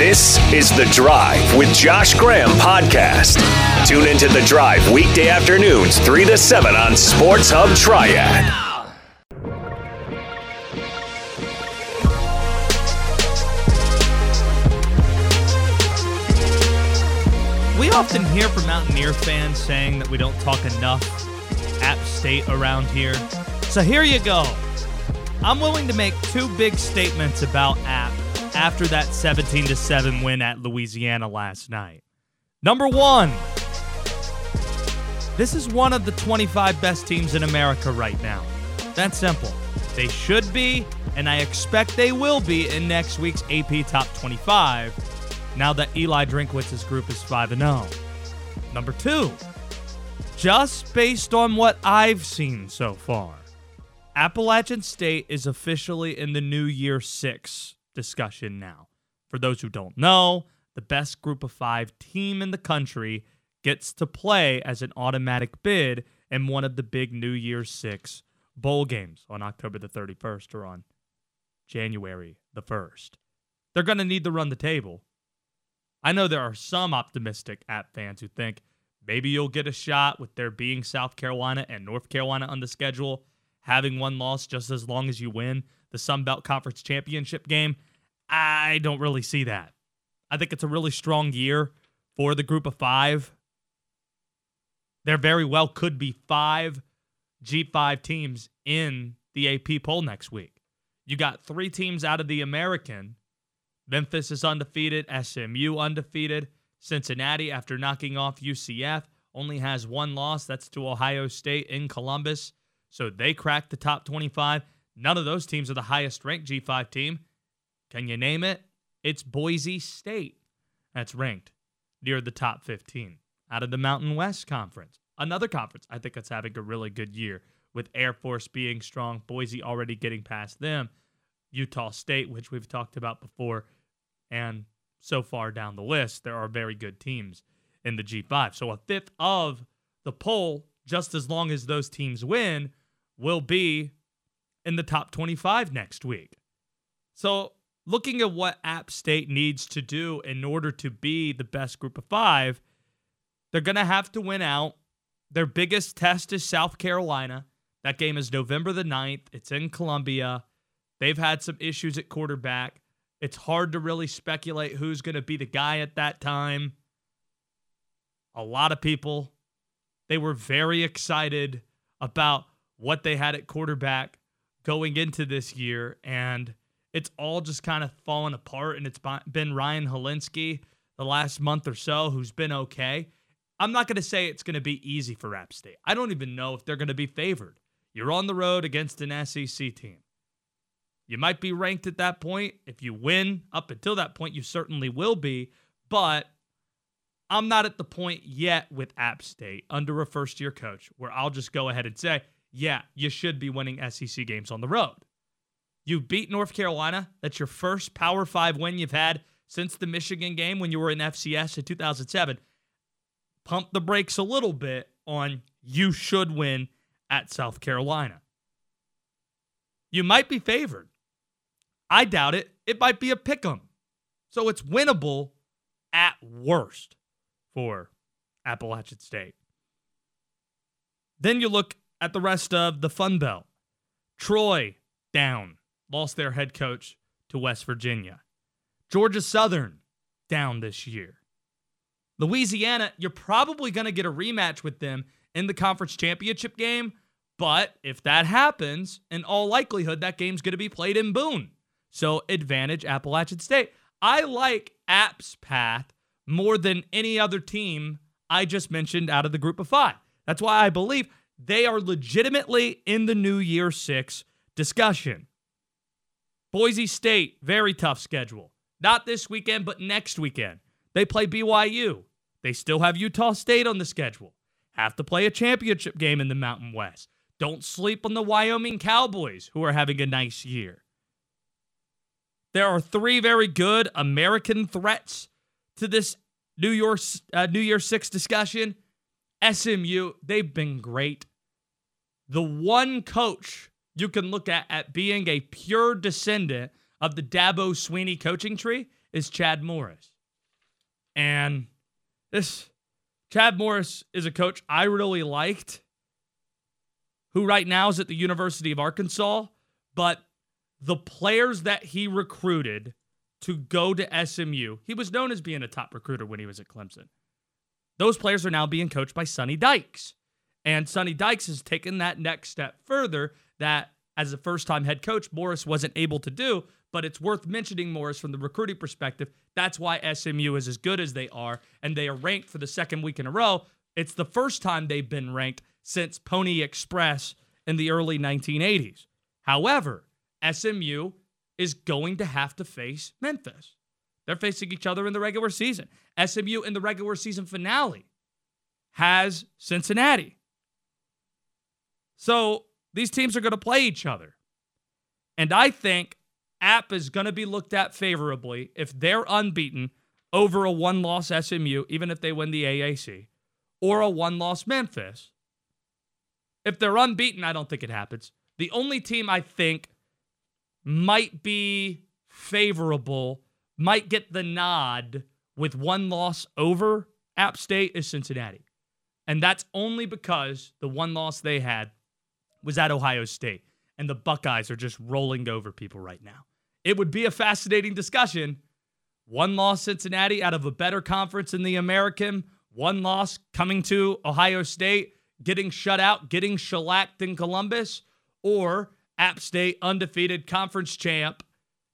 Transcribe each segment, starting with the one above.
This is The Drive with Josh Graham podcast. Tune into The Drive weekday afternoons 3 to 7 on Sports Hub Triad. We often hear from Mountaineer fans saying that we don't talk enough App State around here. So here you go. I'm willing to make two big statements about App after that 17-7 win at Louisiana last night. Number one, this is one of the 25 best teams in America right now. That's simple. They should be, and I expect they will be in next week's AP Top 25, now that Eli Drinkwitz's group is 5-0. Number two, just based on what I've seen so far, Appalachian State is officially in the New Year 6 discussion now. For those who don't know, the best group of 5 team in the country gets to play as an automatic bid in one of the big New Year's 6 bowl games on October the 31st or on January the 1st. They're going to need to run the table. I know there are some optimistic App fans who think maybe you'll get a shot with there being South Carolina and North Carolina on the schedule, having one loss just as long as you win the Sun Belt Conference Championship game. I don't really see that. I think it's a really strong year for the group of 5. There very well could be 5 G5 teams in the AP poll next week. You got 3 teams out of the American. Memphis is undefeated, SMU undefeated. Cincinnati, after knocking off UCF, only has 1 loss. That's to Ohio State in Columbus. So they cracked the top 25. None of those teams are the highest ranked G5 team. Can you name it? It's Boise State. That's ranked near the top 15 out of the Mountain West Conference. Another conference I think that's having a really good year with Air Force being strong, Boise already getting past them, Utah State, which we've talked about before, and so far down the list, there are very good teams in the G5. So a fifth of the poll, just as long as those teams win, will be in the top 25 next week. So looking at what App State needs to do in order to be the best group of 5, they're going to have to win out. Their biggest test is South Carolina. That game is November the 9th. It's in Columbia. They've had some issues at quarterback. It's hard to really speculate who's going to be the guy at that time. A lot of people, they were very excited about what they had at quarterback going into this year, and it's all just kind of fallen apart, and it's been Ryan Hilinski the last month or so who's been okay. I'm not going to say it's going to be easy for App State. I don't even know if they're going to be favored. You're on the road against an SEC team. You might be ranked at that point. If you win up until that point, you certainly will be, but I'm not at the point yet with App State under a first-year coach where I'll just go ahead and say, yeah, you should be winning SEC games on the road. You beat North Carolina. That's your first Power 5 win you've had since the Michigan game when you were in FCS in 2007. Pump the brakes a little bit on you should win at South Carolina. You might be favored. I doubt it. It might be a pick 'em. So it's winnable at worst for Appalachian State. Then you look at the rest of the Fun Belt. Troy, down. Lost their head coach to West Virginia. Georgia Southern, down this year. Louisiana, you're probably going to get a rematch with them in the conference championship game, but if that happens, in all likelihood, that game's going to be played in Boone. So advantage Appalachian State. I like App's path more than any other team I just mentioned out of the group of 5. That's why I believe they are legitimately in the New Year 6 discussion. Boise State, very tough schedule. Not this weekend, but next weekend. They play BYU. They still have Utah State on the schedule. Have to play a championship game in the Mountain West. Don't sleep on the Wyoming Cowboys, who are having a nice year. There are 3 very good American threats to this New Year 6 discussion. SMU, they've been great. The one coach you can look at being a pure descendant of the Dabo Swinney coaching tree is Chad Morris. And this Chad Morris is a coach I really liked, who right now is at the University of Arkansas, but the players that he recruited to go to SMU, he was known as being a top recruiter when he was at Clemson. Those players are now being coached by Sonny Dykes. And Sonny Dykes has taken that next step further that, as a first-time head coach, Morris wasn't able to do, but it's worth mentioning Morris from the recruiting perspective. That's why SMU is as good as they are, and they are ranked for the second week in a row. It's the first time they've been ranked since Pony Express in the early 1980s. However, SMU is going to have to face Memphis. They're facing each other in the regular season. SMU in the regular season finale has Cincinnati. So these teams are going to play each other. And I think App is going to be looked at favorably if they're unbeaten over a one-loss SMU, even if they win the AAC, or a one-loss Memphis. If they're unbeaten, I don't think it happens. The only team I think might be favorable, might get the nod with one loss over App State is Cincinnati. And that's only because the one loss they had was at Ohio State. And the Buckeyes are just rolling over people right now. It would be a fascinating discussion. One loss Cincinnati out of a better conference in the American. One loss coming to Ohio State, getting shut out, getting shellacked in Columbus. Or App State, undefeated conference champ,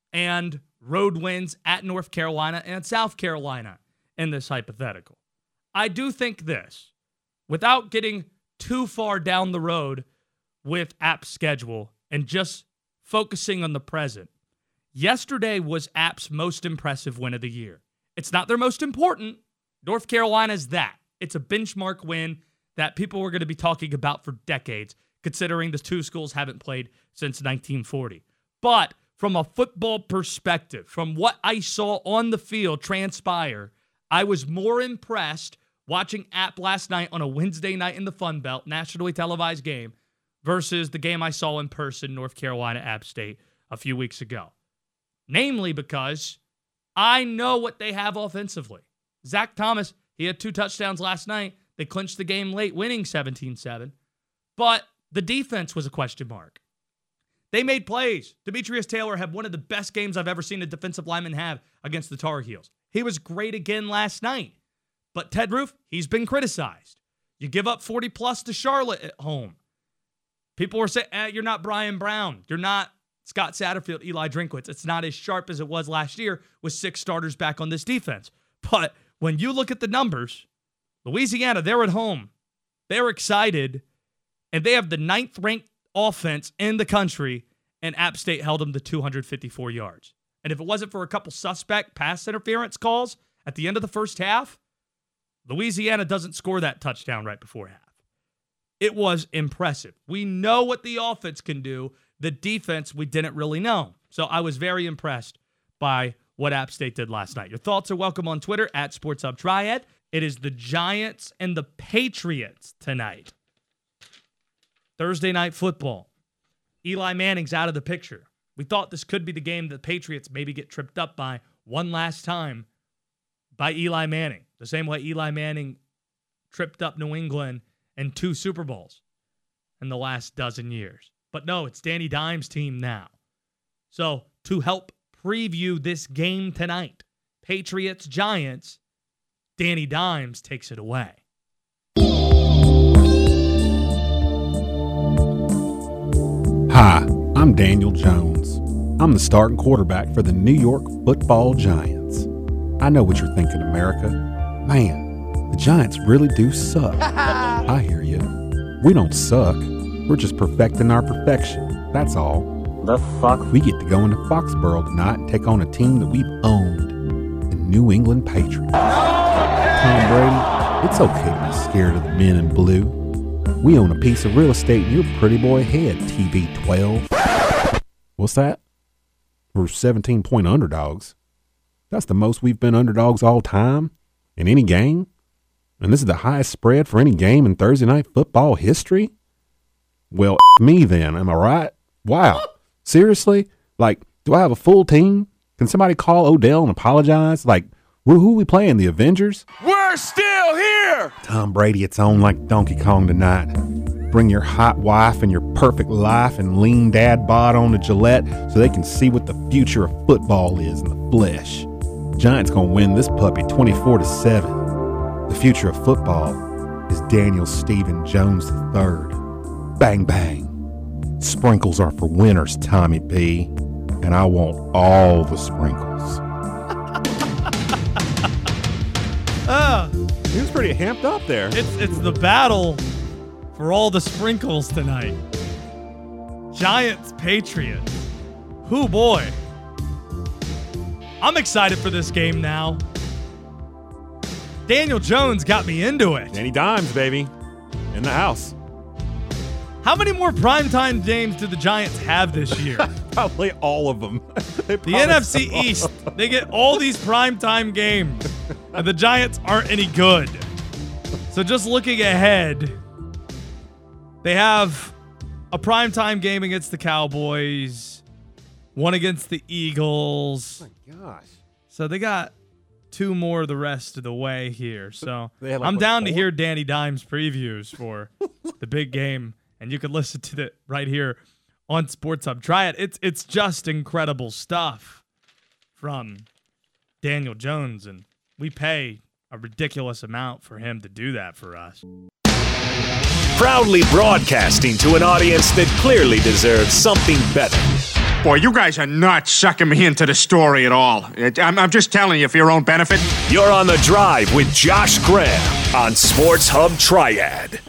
and road wins at North Carolina and South Carolina in this hypothetical. I do think this, without getting too far down the road with App's schedule and just focusing on the present, yesterday was App's most impressive win of the year. It's not their most important. North Carolina's that. It's a benchmark win that people were going to be talking about for decades, considering the two schools haven't played since 1940. But from a football perspective, from what I saw on the field transpire, I was more impressed watching App last night on a Wednesday night in the Fun Belt, nationally televised game, versus the game I saw in person, North Carolina App State, a few weeks ago. Namely because I know what they have offensively. Zach Thomas, he had 2 touchdowns last night. They clinched the game late, winning 17-7. But the defense was a question mark. They made plays. Demetrius Taylor had one of the best games I've ever seen a defensive lineman have against the Tar Heels. He was great again last night. But Ted Roof, he's been criticized. You give up 40-plus to Charlotte at home. People were saying, you're not Brian Brown. You're not Scott Satterfield, Eli Drinkwitz. It's not as sharp as it was last year with 6 starters back on this defense. But when you look at the numbers, Louisiana, they're at home. They're excited. And they have the 9th-ranked offense in the country, and App State held them to 254 yards. And if it wasn't for a couple suspect pass interference calls at the end of the first half, Louisiana doesn't score that touchdown right before half. It was impressive. We know what the offense can do. The defense, we didn't really know. So I was very impressed by what App State did last night. Your thoughts are welcome on Twitter, at SportsHubTriad. It is the Giants and the Patriots tonight. Thursday night football. Eli Manning's out of the picture. We thought this could be the game that the Patriots maybe get tripped up by one last time by Eli Manning. The same way Eli Manning tripped up New England in 2 Super Bowls in the last dozen years. But no, it's Danny Dimes' team now. So to help preview this game tonight, Patriots-Giants, Danny Dimes takes it away. Hi, I'm Daniel Jones. I'm the starting quarterback for the New York Football Giants. I know what you're thinking, America. Man, the Giants really do suck. I hear you. We don't suck. We're just perfecting our perfection. That's all. The fuck? We get to go into Foxborough tonight and take on a team that we've owned, the New England Patriots. Tom Brady, it's okay to be scared of the men in blue. We own a piece of real estate in your pretty boy head, TB12. What's that? We're 17-point underdogs. That's the most we've been underdogs all time in any game. And this is the highest spread for any game in Thursday night football history? Well, me then, am I right? Wow. Seriously? Like, do I have a full team? Can somebody call Odell and apologize? Like, who are we playing, the Avengers? We're still here! Tom Brady, it's on like Donkey Kong tonight. Bring your hot wife and your perfect life and lean dad bod on to Gillette so they can see what the future of football is in the flesh. Giants gonna win this puppy 24-7. The future of football is Daniel Stephen Jones III. Bang, bang. Sprinkles are for winners, Tommy P. And I want all the sprinkles. He was pretty amped up there. It's the battle for all the sprinkles tonight. Giants, Patriots. Whoo boy. I'm excited for this game now. Daniel Jones got me into it. Danny Dimes, baby. In the house. How many more primetime games do the Giants have this year? Probably all of them. The NFC East, they get all these primetime games, and the Giants aren't any good. So just looking ahead, they have a primetime game against the Cowboys, one against the Eagles. Oh my gosh. So they got two more the rest of the way here. So They had like, I'm what, down to four? hear Danny Dimes previews for the big game, and you can listen to it right here on Sports Hub. Try it. It's just incredible stuff from Daniel Jones, and we pay a ridiculous amount for him to do that for us. Proudly broadcasting to an audience that clearly deserves something better. Boy, you guys are not sucking me into the story at all. I'm just telling you for your own benefit. You're on The Drive with Josh Graham on Sports Hub Triad.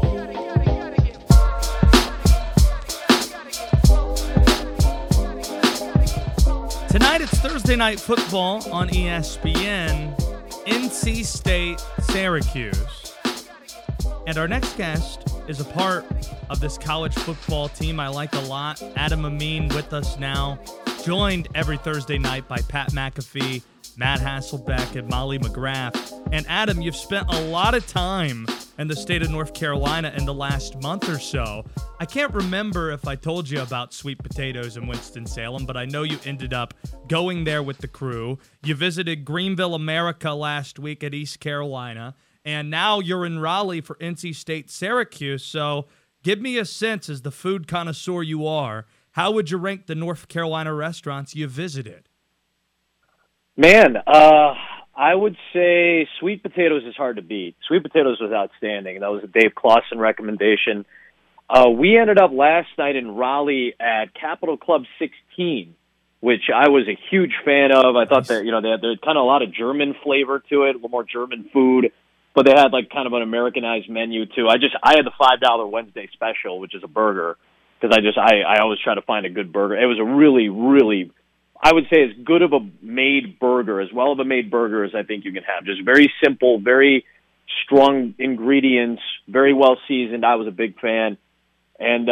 Tonight it's Thursday Night Football on ESPN, NC State, Syracuse. And our next guest is a part of this college football team I like a lot. Adam Amin with us now, joined every Thursday night by Pat McAfee, Matt Hasselbeck, and Molly McGrath. And Adam, you've spent a lot of time in the state of North Carolina in the last month or so. I can't remember if I told you about sweet potatoes in Winston-Salem, but I know you ended up going there with the crew. You visited Greenville, America last week at East Carolina, and now you're in Raleigh for NC State Syracuse. So give me a sense, as the food connoisseur you are, how would you rank the North Carolina restaurants you visited? Man, I would say sweet potatoes is hard to beat. Sweet potatoes was outstanding. That was a Dave Clausen recommendation. We ended up last night in Raleigh at Capitol Club 16, which I was a huge fan of. I thought that, they had kind of a lot of German flavor to it, a little more German food, but they had like kind of an Americanized menu too. I had the $5 Wednesday special, which is a burger, because I always try to find a good burger. It was a really, really, I would say, as good of a made burger, as well of a made burger as I think you can have. Just very simple, very strong ingredients, very well seasoned. I was a big fan. And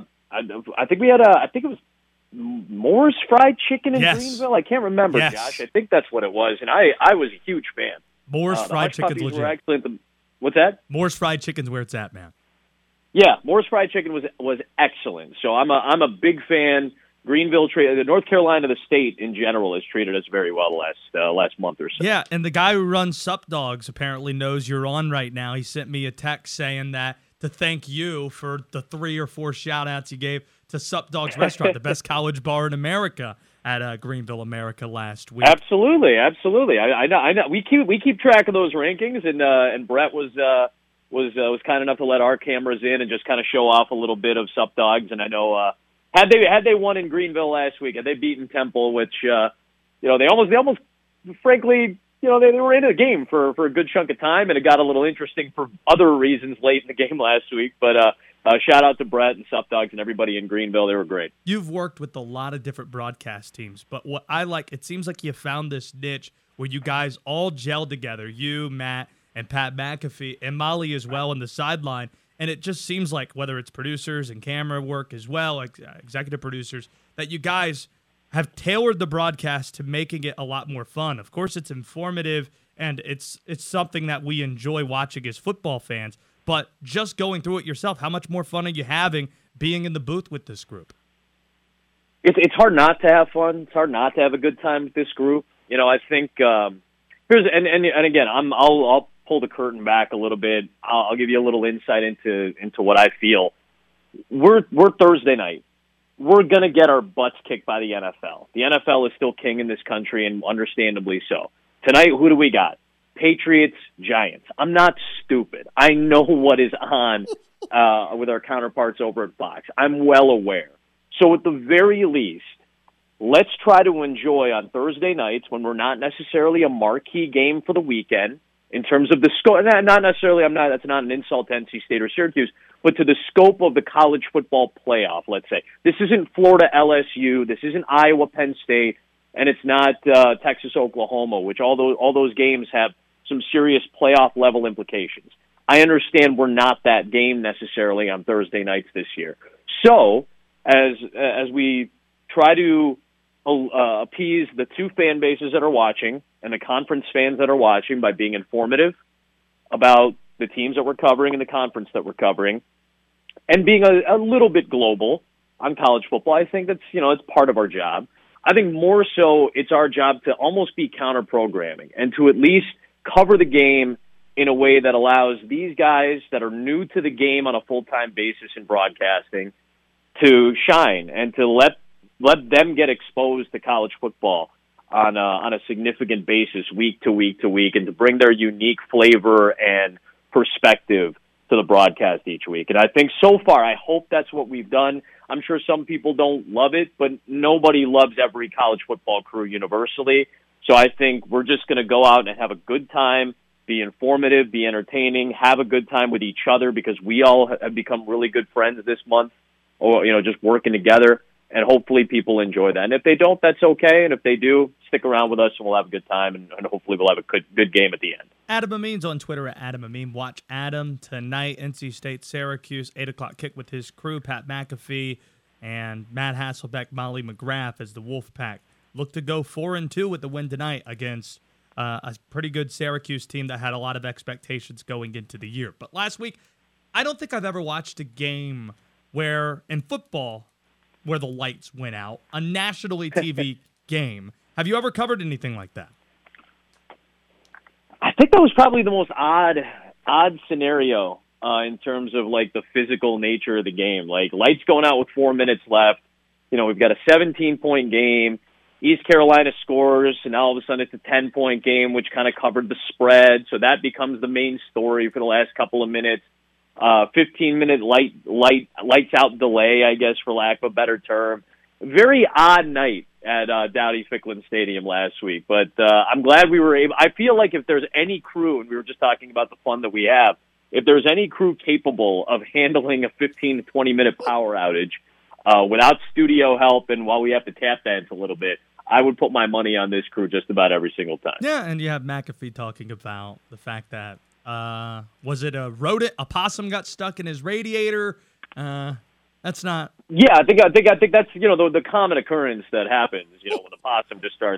I think we had I think it was Moore's Fried Chicken in Greenville. I can't remember, Josh. I think that's what it was. And I was a huge fan. Moore's Fried Chicken's legit. Were excellent. What's that? Moore's Fried Chicken's where it's at, man. Yeah, Moore's Fried Chicken was excellent. So I'm a big fan. Greenville, North Carolina, the state in general, has treated us very well the last month or so. Yeah, and the guy who runs Sup Dogs apparently knows you're on right now. He sent me a text saying that to thank you for the 3 or 4 shout-outs you gave to Sup Dogs Restaurant, the best college bar in America, at Greenville, America last week. Absolutely. I know. We keep track of those rankings, and Brett was kind enough to let our cameras in and just kind of show off a little bit of Sup Dogs. And I know had they won in Greenville last week, had they beaten Temple, which they almost frankly, they were in the game for a good chunk of time, and it got a little interesting for other reasons late in the game last week. But shout out to Brett and Sup Dogs and everybody in Greenville. They were great. You've worked with a lot of different broadcast teams, but what I like, it seems like you found this niche where you guys all gel together, you, Matt, and Pat McAfee, and Molly as well on the sideline. And it just seems like, whether it's producers and camera work as well, like executive producers, that you guys have tailored the broadcast to making it a lot more fun. Of course, it's informative, and it's something that we enjoy watching as football fans. But just going through it yourself, how much more fun are you having being in the booth with this group? it's hard not to have fun. It's hard not to have a good time with this group. You know, I think again, I'll pull the curtain back a little bit. I'll give you a little insight into what I feel. We're Thursday night. We're going to get our butts kicked by the NFL. The NFL is still king in this country, and understandably so. Tonight, who do we got? Patriots, Giants. I'm not stupid. I know what is on with our counterparts over at Fox. I'm well aware. So at the very least, let's try to enjoy on Thursday nights when we're not necessarily a marquee game for the weekend in terms of the scope. Not necessarily, that's not an insult to NC State or Syracuse, but to the scope of the college football playoff, let's say. This isn't Florida LSU, this isn't Iowa Penn State, and it's not Texas Oklahoma, which all those games have some serious playoff level implications. I understand we're not that game necessarily on Thursday nights this year. So, as we try to appease the two fan bases that are watching and the conference fans that are watching by being informative about the teams that we're covering and the conference that we're covering, and being a little bit global on college football, I think that's, it's part of our job. I think more so it's our job to almost be counter-programming and to at least cover the game in a way that allows these guys that are new to the game on a full-time basis in broadcasting to shine and to let them get exposed to college football on a significant basis week to week to week, and to bring their unique flavor and perspective to the broadcast each week. And I think so far, I hope that's what we've done. I'm sure some people don't love it, but nobody loves every college football crew universally. So I think we're just going to go out and have a good time, be informative, be entertaining, have a good time with each other, because we all have become really good friends this month, or, just working together. And hopefully people enjoy that. And if they don't, that's okay. And if they do, stick around with us and we'll have a good time. And hopefully we'll have a good game at the end. Adam Amin's on Twitter at Adam Amin. Watch Adam tonight, NC State, Syracuse, 8 o'clock kick with his crew, Pat McAfee and Matt Hasselbeck, Molly McGrath as the Wolfpack. Look to go 4-2 with the win tonight against a pretty good Syracuse team that had a lot of expectations going into the year. But last week, I don't think I've ever watched a game where, in football, where the lights went out, a nationally TV game. Have you ever covered anything like that? I think that was probably the most odd scenario in terms of like the physical nature of the game. Like lights going out with 4 minutes left. We've got a 17-point game. East Carolina scores, and now all of a sudden it's a 10-point game, which kind of covered the spread. So that becomes the main story for the last couple of minutes. 15-minute lights out delay, I guess, for lack of a better term. Very odd night at Dowdy-Ficklin Stadium last week, but I'm glad we were able. I feel like if there's any crew, and we were just talking about the fun that we have, if there's any crew capable of handling a 15 to 20-minute power outage without studio help, and while we have to tap dance a little bit, I would put my money on this crew just about every single time. Yeah, and you have McAfee talking about the fact that was it a rodent? A possum got stuck in his radiator. That's not. Yeah, I think that's the common occurrence that happens. When the possum just starts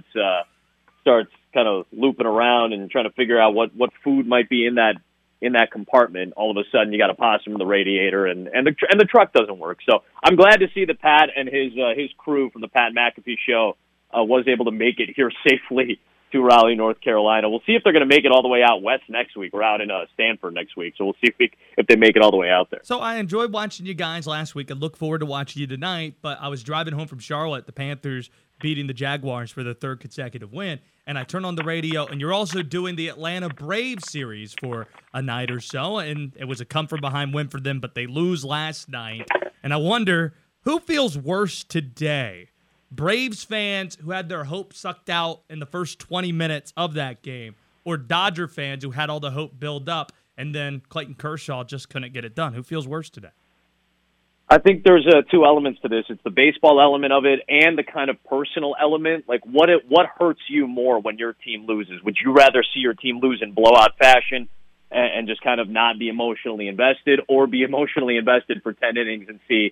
kind of looping around and trying to figure out what food might be in that compartment. All of a sudden, you got a possum in the radiator, and the truck doesn't work. So I'm glad to see that Pat and his crew from the Pat McAfee Show was able to make it here safely to Raleigh, North Carolina. We'll see if they're going to make it all the way out west next week. We're out in Stanford next week, so we'll see if they make it all the way out there. So I enjoyed watching you guys last week and look forward to watching you tonight, but I was driving home from Charlotte, the Panthers beating the Jaguars for their third consecutive win, and I turned on the radio, and you're also doing the Atlanta Braves series for a night or so, and it was a come-from-behind win for them, but they lose last night, and I wonder, who feels worse today? Braves fans who had their hope sucked out in the first 20 minutes of that game, or Dodger fans who had all the hope build up and then Clayton Kershaw just couldn't get it done? Who feels worse today? I think there's two elements to this. It's the baseball element of it and the kind of personal element. Like what hurts you more when your team loses? Would you rather see your team lose in blowout fashion and just kind of not be emotionally invested, or be emotionally invested for 10 innings and see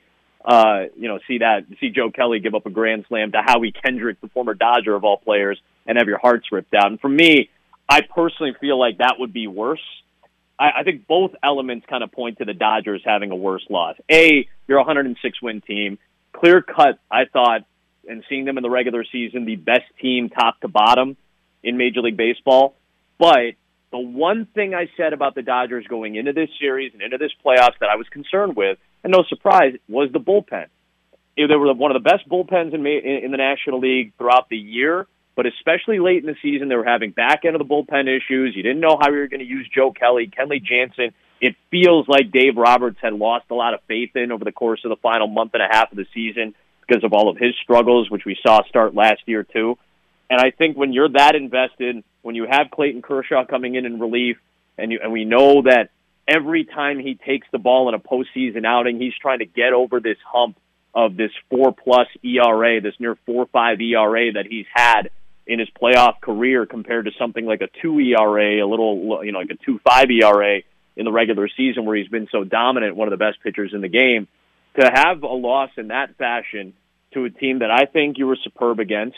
Joe Kelly give up a grand slam to Howie Kendrick, the former Dodger of all players, and have your hearts ripped out? And for me, I personally feel like that would be worse. I think both elements kind of point to the Dodgers having a worse loss. You're a 106-win team. Clear cut, I thought, and seeing them in the regular season, the best team top to bottom in Major League Baseball. But the one thing I said about the Dodgers going into this series and into this playoffs that I was concerned with, and no surprise, was the bullpen. They were one of the best bullpens in the National League throughout the year, but especially late in the season, they were having back end of the bullpen issues. You didn't know how you were going to use Joe Kelly, Kenley Jansen. It feels like Dave Roberts had lost a lot of faith in over the course of the final month and a half of the season because of all of his struggles, which we saw start last year too. And I think when you're that invested, when you have Clayton Kershaw coming in relief, and we know that every time he takes the ball in a postseason outing, he's trying to get over this hump of this 4+ ERA, this near 4.5 ERA that he's had in his playoff career compared to something like a 2 ERA, a little, like a 2.5 ERA in the regular season where he's been so dominant, one of the best pitchers in the game. To have a loss in that fashion to a team that I think you were superb against,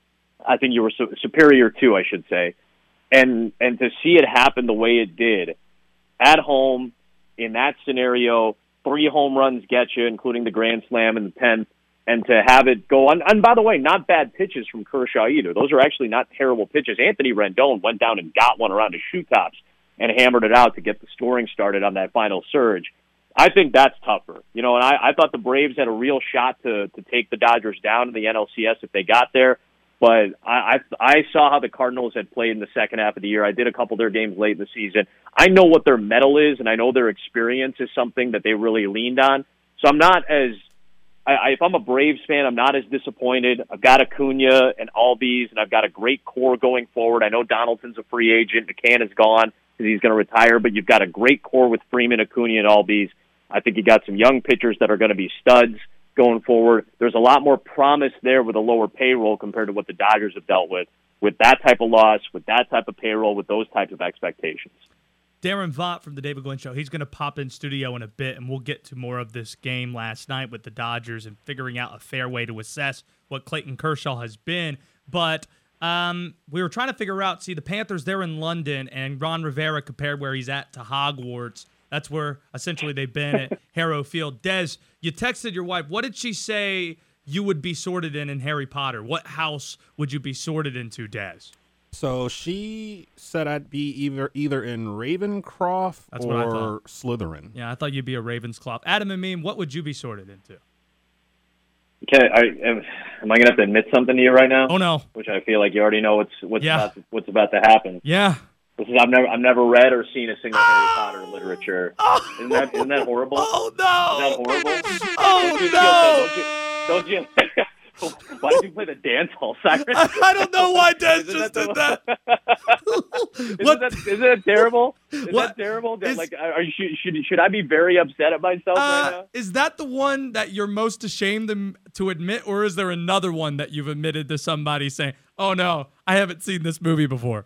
I think you were superior to, I should say, and to see it happen the way it did at home in that scenario, 3 home runs get you, including the grand slam in the 10th, and to have it go on. And by the way, not bad pitches from Kershaw either. Those are actually not terrible pitches. Anthony Rendon went down and got one around his shoe tops and hammered it out to get the scoring started on that final surge. I think that's tougher. And I thought the Braves had a real shot to take the Dodgers down in the NLCS if they got there. But I saw how the Cardinals had played in the second half of the year. I did a couple of their games late in the season. I know what their mettle is, and I know their experience is something that they really leaned on. So I'm not as if I'm a Braves fan, I'm not as disappointed. I've got Acuna and Albies, and I've got a great core going forward. I know Donaldson's a free agent. McCann is gone because he's going to retire, but you've got a great core with Freeman, Acuna, and Albies. I think you got some young pitchers that are going to be studs going forward. There's a lot more promise there with a lower payroll compared to what the Dodgers have dealt with that type of loss, with that type of payroll, with those types of expectations. Darren Vaught from the David Glenn Show, he's going to pop in studio in a bit, and we'll get to more of this game last night with the Dodgers and figuring out a fair way to assess what Clayton Kershaw has been. But we were trying to figure out, the Panthers, they're in London, and Ron Rivera compared where he's at to Hogwarts. That's where essentially they've been at Harrow Field. Des, you texted your wife. What did she say you would be sorted in Harry Potter? What house would you be sorted into, Des? So she said I'd be either in Ravencroft or Slytherin. Yeah, I thought you'd be a Ravenscroft. Adam and Meme, what would you be sorted into? Okay, am I going to have to admit something to you right now? Oh no! Which I feel like you already know what's about to happen. Yeah. I've never read or seen a single Harry Potter literature. Isn't that horrible? Oh no! Isn't that horrible? Oh Don't you? Why did you play the dance hall siren? I don't know why Des just did that. Isn't that terrible? Is that terrible? Should I be very upset at myself right now? Is that the one that you're most ashamed to admit, or is there another one that you've admitted to somebody saying, "Oh no, I haven't seen this movie before"?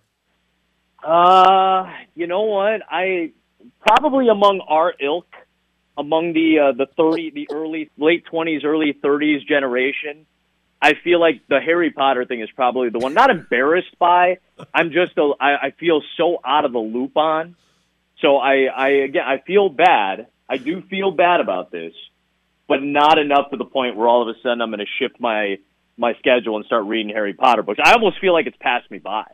You know what? I probably among our ilk, among the late 20s, early 30s generation. I feel like the Harry Potter thing is probably the one. Not embarrassed by. I feel so out of the loop on. So I feel bad. I do feel bad about this, but not enough to the point where all of a sudden I'm going to shift my schedule and start reading Harry Potter books. I almost feel like it's passed me by.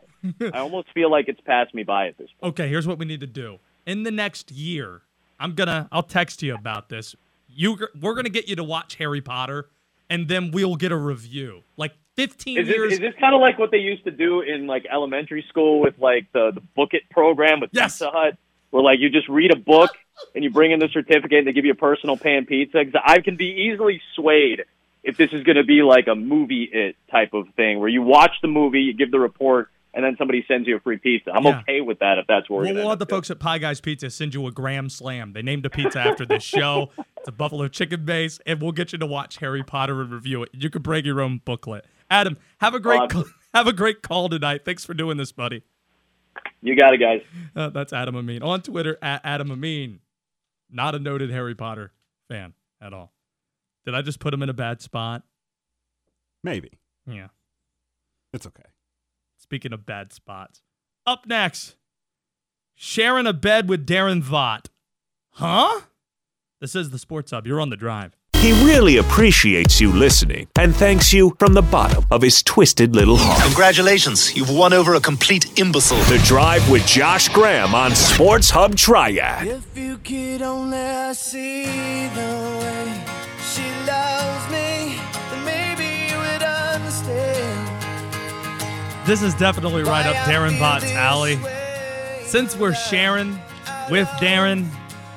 At this point. Okay, here's what we need to do. In the next year, I'll text you about this. We're gonna get you to watch Harry Potter, and then we'll get a review. Like 15 years. Is this kind of like what they used to do in like elementary school with like the Book It program with Pizza Hut, where like you just read a book and you bring in the certificate and they give you a personal pan pizza? Because I can be easily swayed if this is going to be like a movie type of thing where you watch the movie, you give the report, and then somebody sends you a free pizza. I'm okay with that if that's where we're going to We'll have the folks at Pie Guys Pizza send you a Graham Slam. They named a pizza after this show. It's a buffalo chicken base, and we'll get you to watch Harry Potter and review it. You can bring your own booklet. Adam, have a great call tonight. Thanks for doing this, buddy. You got it, guys. That's Adam Amin. On Twitter, at Adam Amin. Not a noted Harry Potter fan at all. Did I just put him in a bad spot? Maybe. Yeah. It's okay. Speaking of bad spots. Up next, sharing a bed with Darren Vaught. Huh? This is the Sports Hub. You're on the drive. He really appreciates you listening and thanks you from the bottom of his twisted little heart. Congratulations, you've won over a complete imbecile. The Drive with Josh Graham on Sports Hub Triad. If you could only see the way she loves me, then maybe you would understand. This is definitely right up Darren Vought's alley. Since we're sharing with Darren,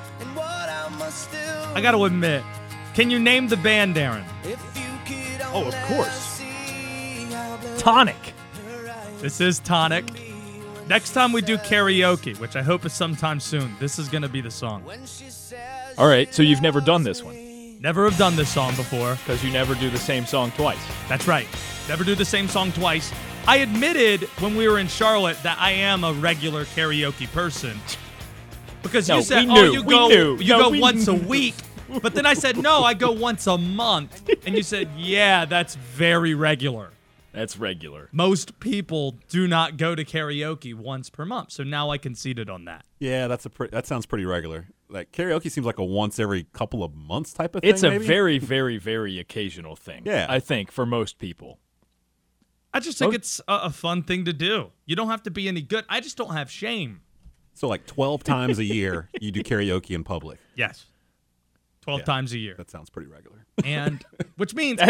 I got to admit, can you name the band, Darren? Oh, of course. Tonic. This is Tonic. Next time we do karaoke, which I hope is sometime soon, this is going to be the song. All right, so you've never done this one? Never have done this song before. Because you never do the same song twice. That's right. Never do the same song twice. I admitted when we were in Charlotte that I am a regular karaoke person. Because you said, you go once a week. But then I said, no, I go once a month. And you said, yeah, that's very regular. That's regular. Most people do not go to karaoke once per month. So now I conceded on that. Yeah, that sounds pretty regular. Like karaoke seems like a once every couple of months type of thing. It's a very, very, very occasional thing. Yeah. I think for most people. I just think it's a fun thing to do. You don't have to be any good. I just don't have shame. So like 12 times a year you do karaoke in public. Yes. 12 times a year. That sounds pretty regular. And which means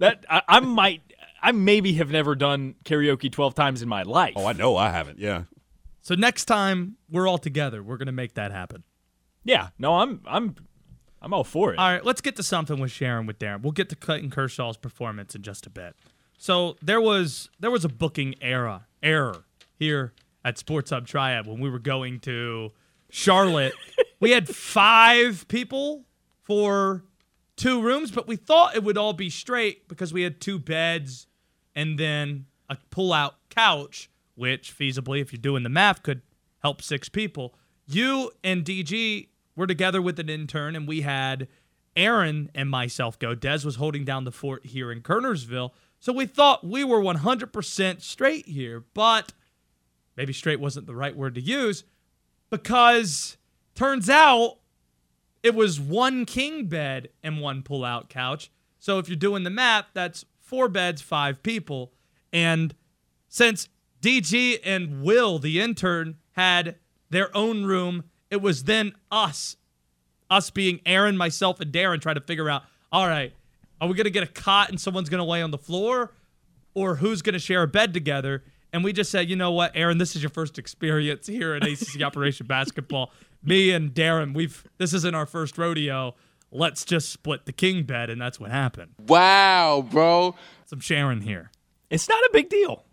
I maybe have never done karaoke 12 times in my life. Oh, I know I haven't. Yeah. So next time we're all together, we're going to make that happen. Yeah. No, I'm all for it. All right, let's get to something with Sharon with Darren. We'll get to Clayton Kershaw's performance in just a bit. So there was a booking error here at Sports Hub Triad when we were going to Charlotte. We had 5 people for 2 rooms, but we thought it would all be straight because we had 2 beds and then a pull-out couch, which feasibly, if you're doing the math, could help 6 people. You and DG were together with an intern, and we had Aaron and myself go. Dez was holding down the fort here in Kernersville. So we thought we were 100% straight here, but maybe straight wasn't the right word to use because turns out it was 1 king bed and 1 pull-out couch. So if you're doing the math, that's 4 beds, 5 people. And since DG and Will, the intern, had their own room, it was then us being Aaron, myself, and Darren trying to figure out, all right, are we going to get a cot and someone's going to lay on the floor? Or who's going to share a bed together? And we just said, you know what, Aaron, this is your first experience here at ACC Operation Basketball. Me and Darren, this isn't our first rodeo. Let's just split the king bed, and that's what happened. Wow, bro. Some Sharon here. It's not a big deal.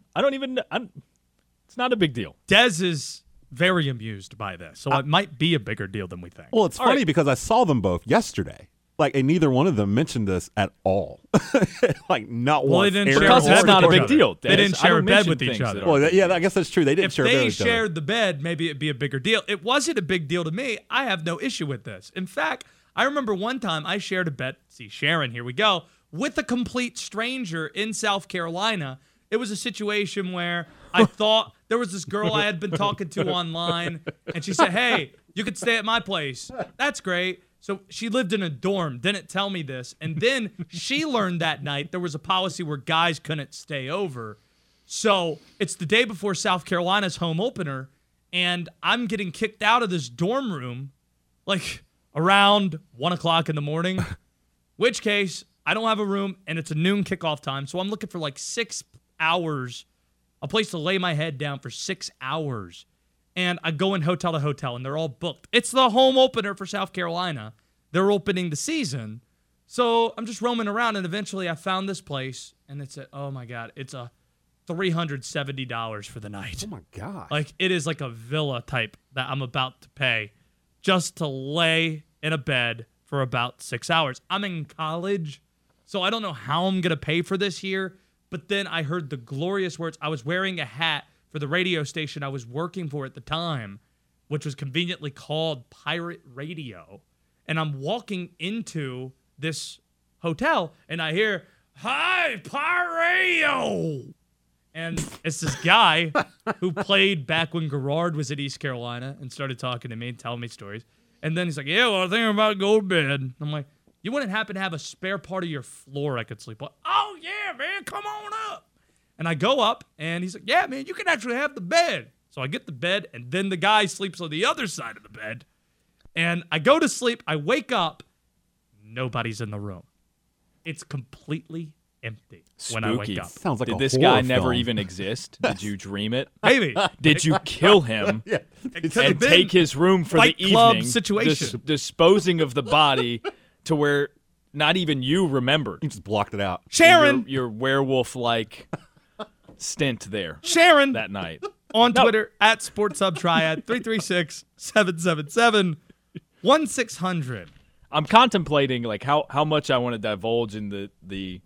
It's not a big deal. Dez is very amused by this, so it might be a bigger deal than we think. Well, it's funny because I saw them both yesterday. Like, and neither one of them mentioned this at all. Like, not once. They didn't share because it's not a big deal. They didn't share a bed with each other. Well, yeah, I guess that's true. They didn't share a bed with each other. If they shared the bed, maybe it'd be a bigger deal. It wasn't a big deal to me. I have no issue with this. In fact, I remember one time I shared a bed, see Sharon, here we go, with a complete stranger in South Carolina. It was a situation where I thought there was this girl I had been talking to online, and she said, hey, you could stay at my place. That's great. So she lived in a dorm, didn't tell me this. And then she learned that night there was a policy where guys couldn't stay over. So it's the day before South Carolina's home opener, and I'm getting kicked out of this dorm room like around 1 o'clock in the morning, which case I don't have a room, and it's a noon kickoff time. So I'm looking for like 6 hours, a place to lay my head down for 6 hours. And I go in hotel to hotel, and they're all booked. It's the home opener for South Carolina. They're opening the season. So I'm just roaming around, and eventually I found this place, and it's oh my God, it's a $370 for the night. Oh, my God. Like, it is like a villa type that I'm about to pay just to lay in a bed for about 6 hours. I'm in college, so I don't know how I'm going to pay for this here, but then I heard the glorious words. I was wearing a hat for the radio station I was working for at the time, which was conveniently called Pirate Radio. And I'm walking into this hotel, and I hear, hi, Pirate Radio! And it's this guy who played back when Garrard was at East Carolina and started talking to me and telling me stories. And then he's like, yeah, well, I think I'm about to go to bed. I'm like, You wouldn't happen to have a spare part of your floor I could sleep on? Oh, yeah, man, come on up. And I go up, and he's like, yeah, man, you can actually have the bed. So I get the bed, and then the guy sleeps on the other side of the bed. And I go to sleep. I wake up. Nobody's in the room. It's completely empty when I wake up. Sounds like Did a this horror guy never film. even exist? Did you dream it? Maybe. Did you kill him It could and have been take his room for Fight the Club evening, situation. disposing of the body to where not even you remembered? You just blocked it out. Sharon. Your werewolf-like stint there Sharon. that night. On Twitter, at Sports Hub Triad, 336-777-1600. I'm contemplating like how much I want to divulge in the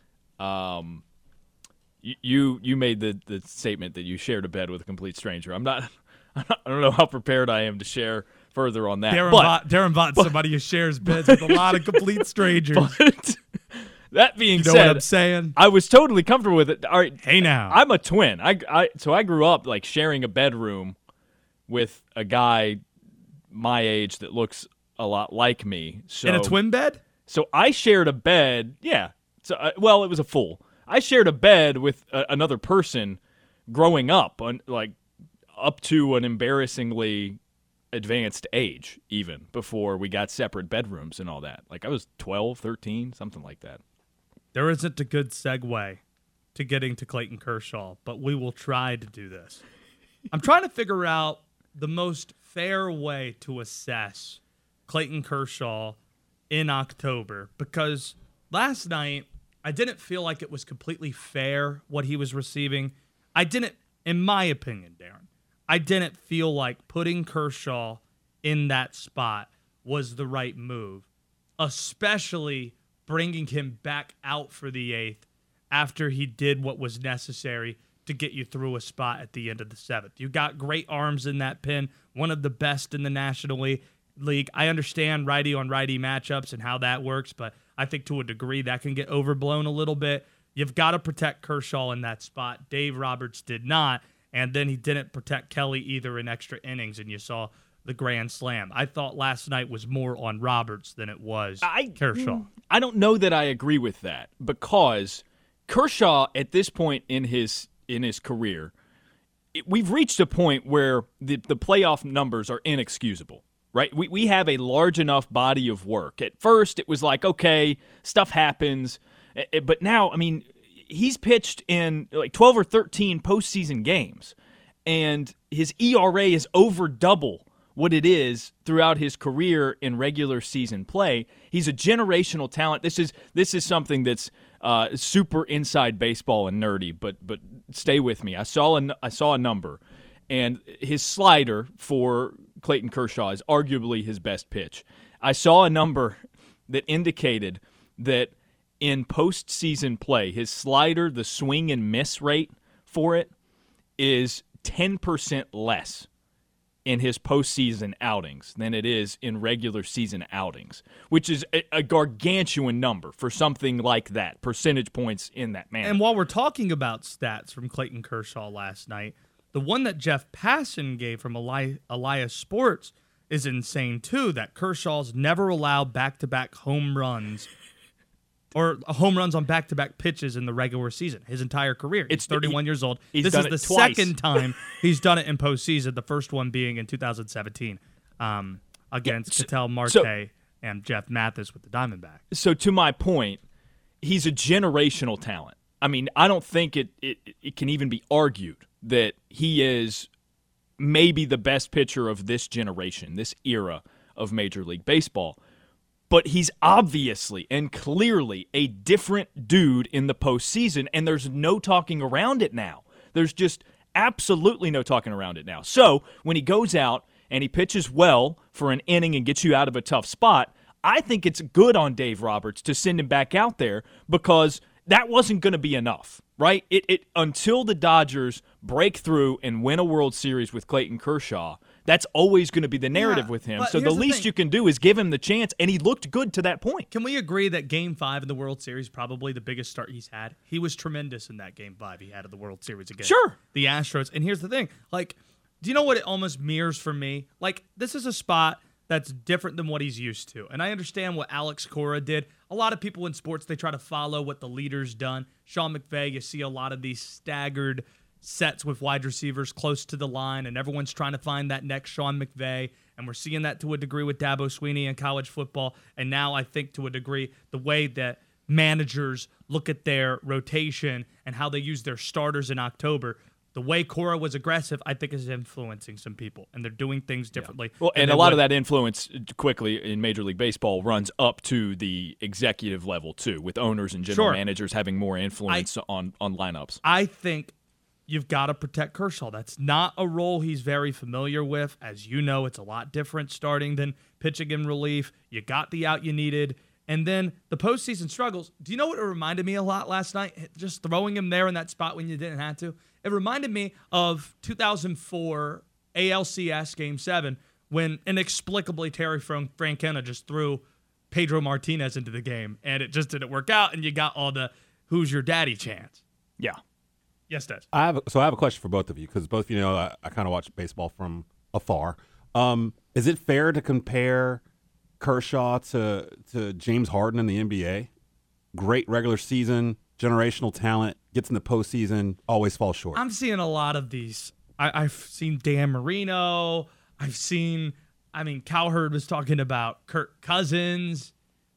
you made the statement that you shared a bed with a complete stranger. I don't know how prepared I am to share further on that. Darren Vought's somebody who shares beds with a lot of complete strangers. But that being You know said, what I'm saying? I was totally comfortable with it. All right, Hey now. I'm a twin. So I grew up like sharing a bedroom with a guy my age that looks a lot like me. So In a twin bed? So I shared a bed. Yeah. So well, it was a full. I shared a bed with another person growing up, like up to an embarrassingly advanced age, even before we got separate bedrooms and all that. Like I was 12, 13, something like that. There isn't a good segue to getting to Clayton Kershaw, but we will try to do this. I'm trying to figure out the most fair way to assess Clayton Kershaw in October, because last night I didn't feel like it was completely fair what he was receiving. I didn't, in my opinion, Darren, I didn't feel like putting Kershaw in that spot was the right move, especially bringing him back out for the 8th after he did what was necessary to get you through a spot at the end of the 7th. You got great arms in that pen, one of the best in the National League. I understand righty-on-righty matchups and how that works, but I think to a degree that can get overblown a little bit. You've got to protect Kershaw in that spot. Dave Roberts did not, and then he didn't protect Kelly either in extra innings, and you saw the grand slam. I thought last night was more on Roberts than it was Kershaw. I don't know that I agree with that, because Kershaw at this point in his career, we've reached a point where the playoff numbers are inexcusable, right? We have a large enough body of work. At first, it was like, okay, stuff happens, but now, I mean, he's pitched in like 12 or 13 postseason games, and his ERA is over double what it is throughout his career in regular season play. He's a generational talent. This is something that's super inside baseball and nerdy, but stay with me. I saw a number, and his slider for Clayton Kershaw is arguably his best pitch. I saw a number that indicated that in postseason play, his slider, the swing and miss rate for it, is 10% less in his postseason outings than it is in regular season outings, which is a gargantuan number for something like that, percentage points in that manner. And while we're talking about stats from Clayton Kershaw last night, the one that Jeff Passan gave from Elias Sports is insane too, that Kershaw's never allowed back-to-back home runs or home runs on back-to-back pitches in the regular season his entire career. He's 31 years old. This is the second time he's done it in postseason, the first one being in 2017 against Ketel Marte and Jeff Mathis with the Diamondbacks. So to my point, he's a generational talent. I mean, I don't think it can even be argued that he is maybe the best pitcher of this generation, this era of Major League Baseball. But he's obviously and clearly a different dude in the postseason, and there's no talking around it now. There's just absolutely no talking around it now. So when he goes out and he pitches well for an inning and gets you out of a tough spot, I think it's good on Dave Roberts to send him back out there, because that wasn't going to be enough, right? It until the Dodgers break through and win a World Series with Clayton Kershaw, that's always going to be the narrative with him. So the least you can do is give him the chance, and he looked good to that point. Can we agree that Game 5 in the World Series probably the biggest start he's had? He was tremendous in that Game 5 he had of the World Series against the Astros. And here's the thing. Like, do you know what it almost mirrors for me? Like, this is a spot that's different than what he's used to. And I understand what Alex Cora did. A lot of people in sports, they try to follow what the leader's done. Sean McVay, you see a lot of these staggered sets with wide receivers close to the line, and everyone's trying to find that next Sean McVay. And we're seeing that to a degree with Dabo Swinney in college football. And now I think to a degree, the way that managers look at their rotation and how they use their starters in October, the way Cora was aggressive, I think is influencing some people, and they're doing things differently. Well, and a lot of that influence quickly in Major League Baseball runs up to the executive level too, with owners and general managers having more influence on lineups. I think you've got to protect Kershaw. That's not a role he's very familiar with. As you know, it's a lot different starting than pitching in relief. You got the out you needed. And then the postseason struggles. Do you know what it reminded me a lot last night? Just throwing him there in that spot when you didn't have to. It reminded me of 2004 ALCS Game 7 when inexplicably Terry Francona just threw Pedro Martinez into the game, and it just didn't work out, and you got all the who's your daddy chants. Yeah. Yes, Des. I have a question for both of you, because both of you know I kind of watch baseball from afar. Is it fair to compare Kershaw to James Harden in the NBA? Great regular season, generational talent, gets in the postseason, always falls short. I'm seeing a lot of these. I've seen Dan Marino. I've seen, Cowherd was talking about Kirk Cousins.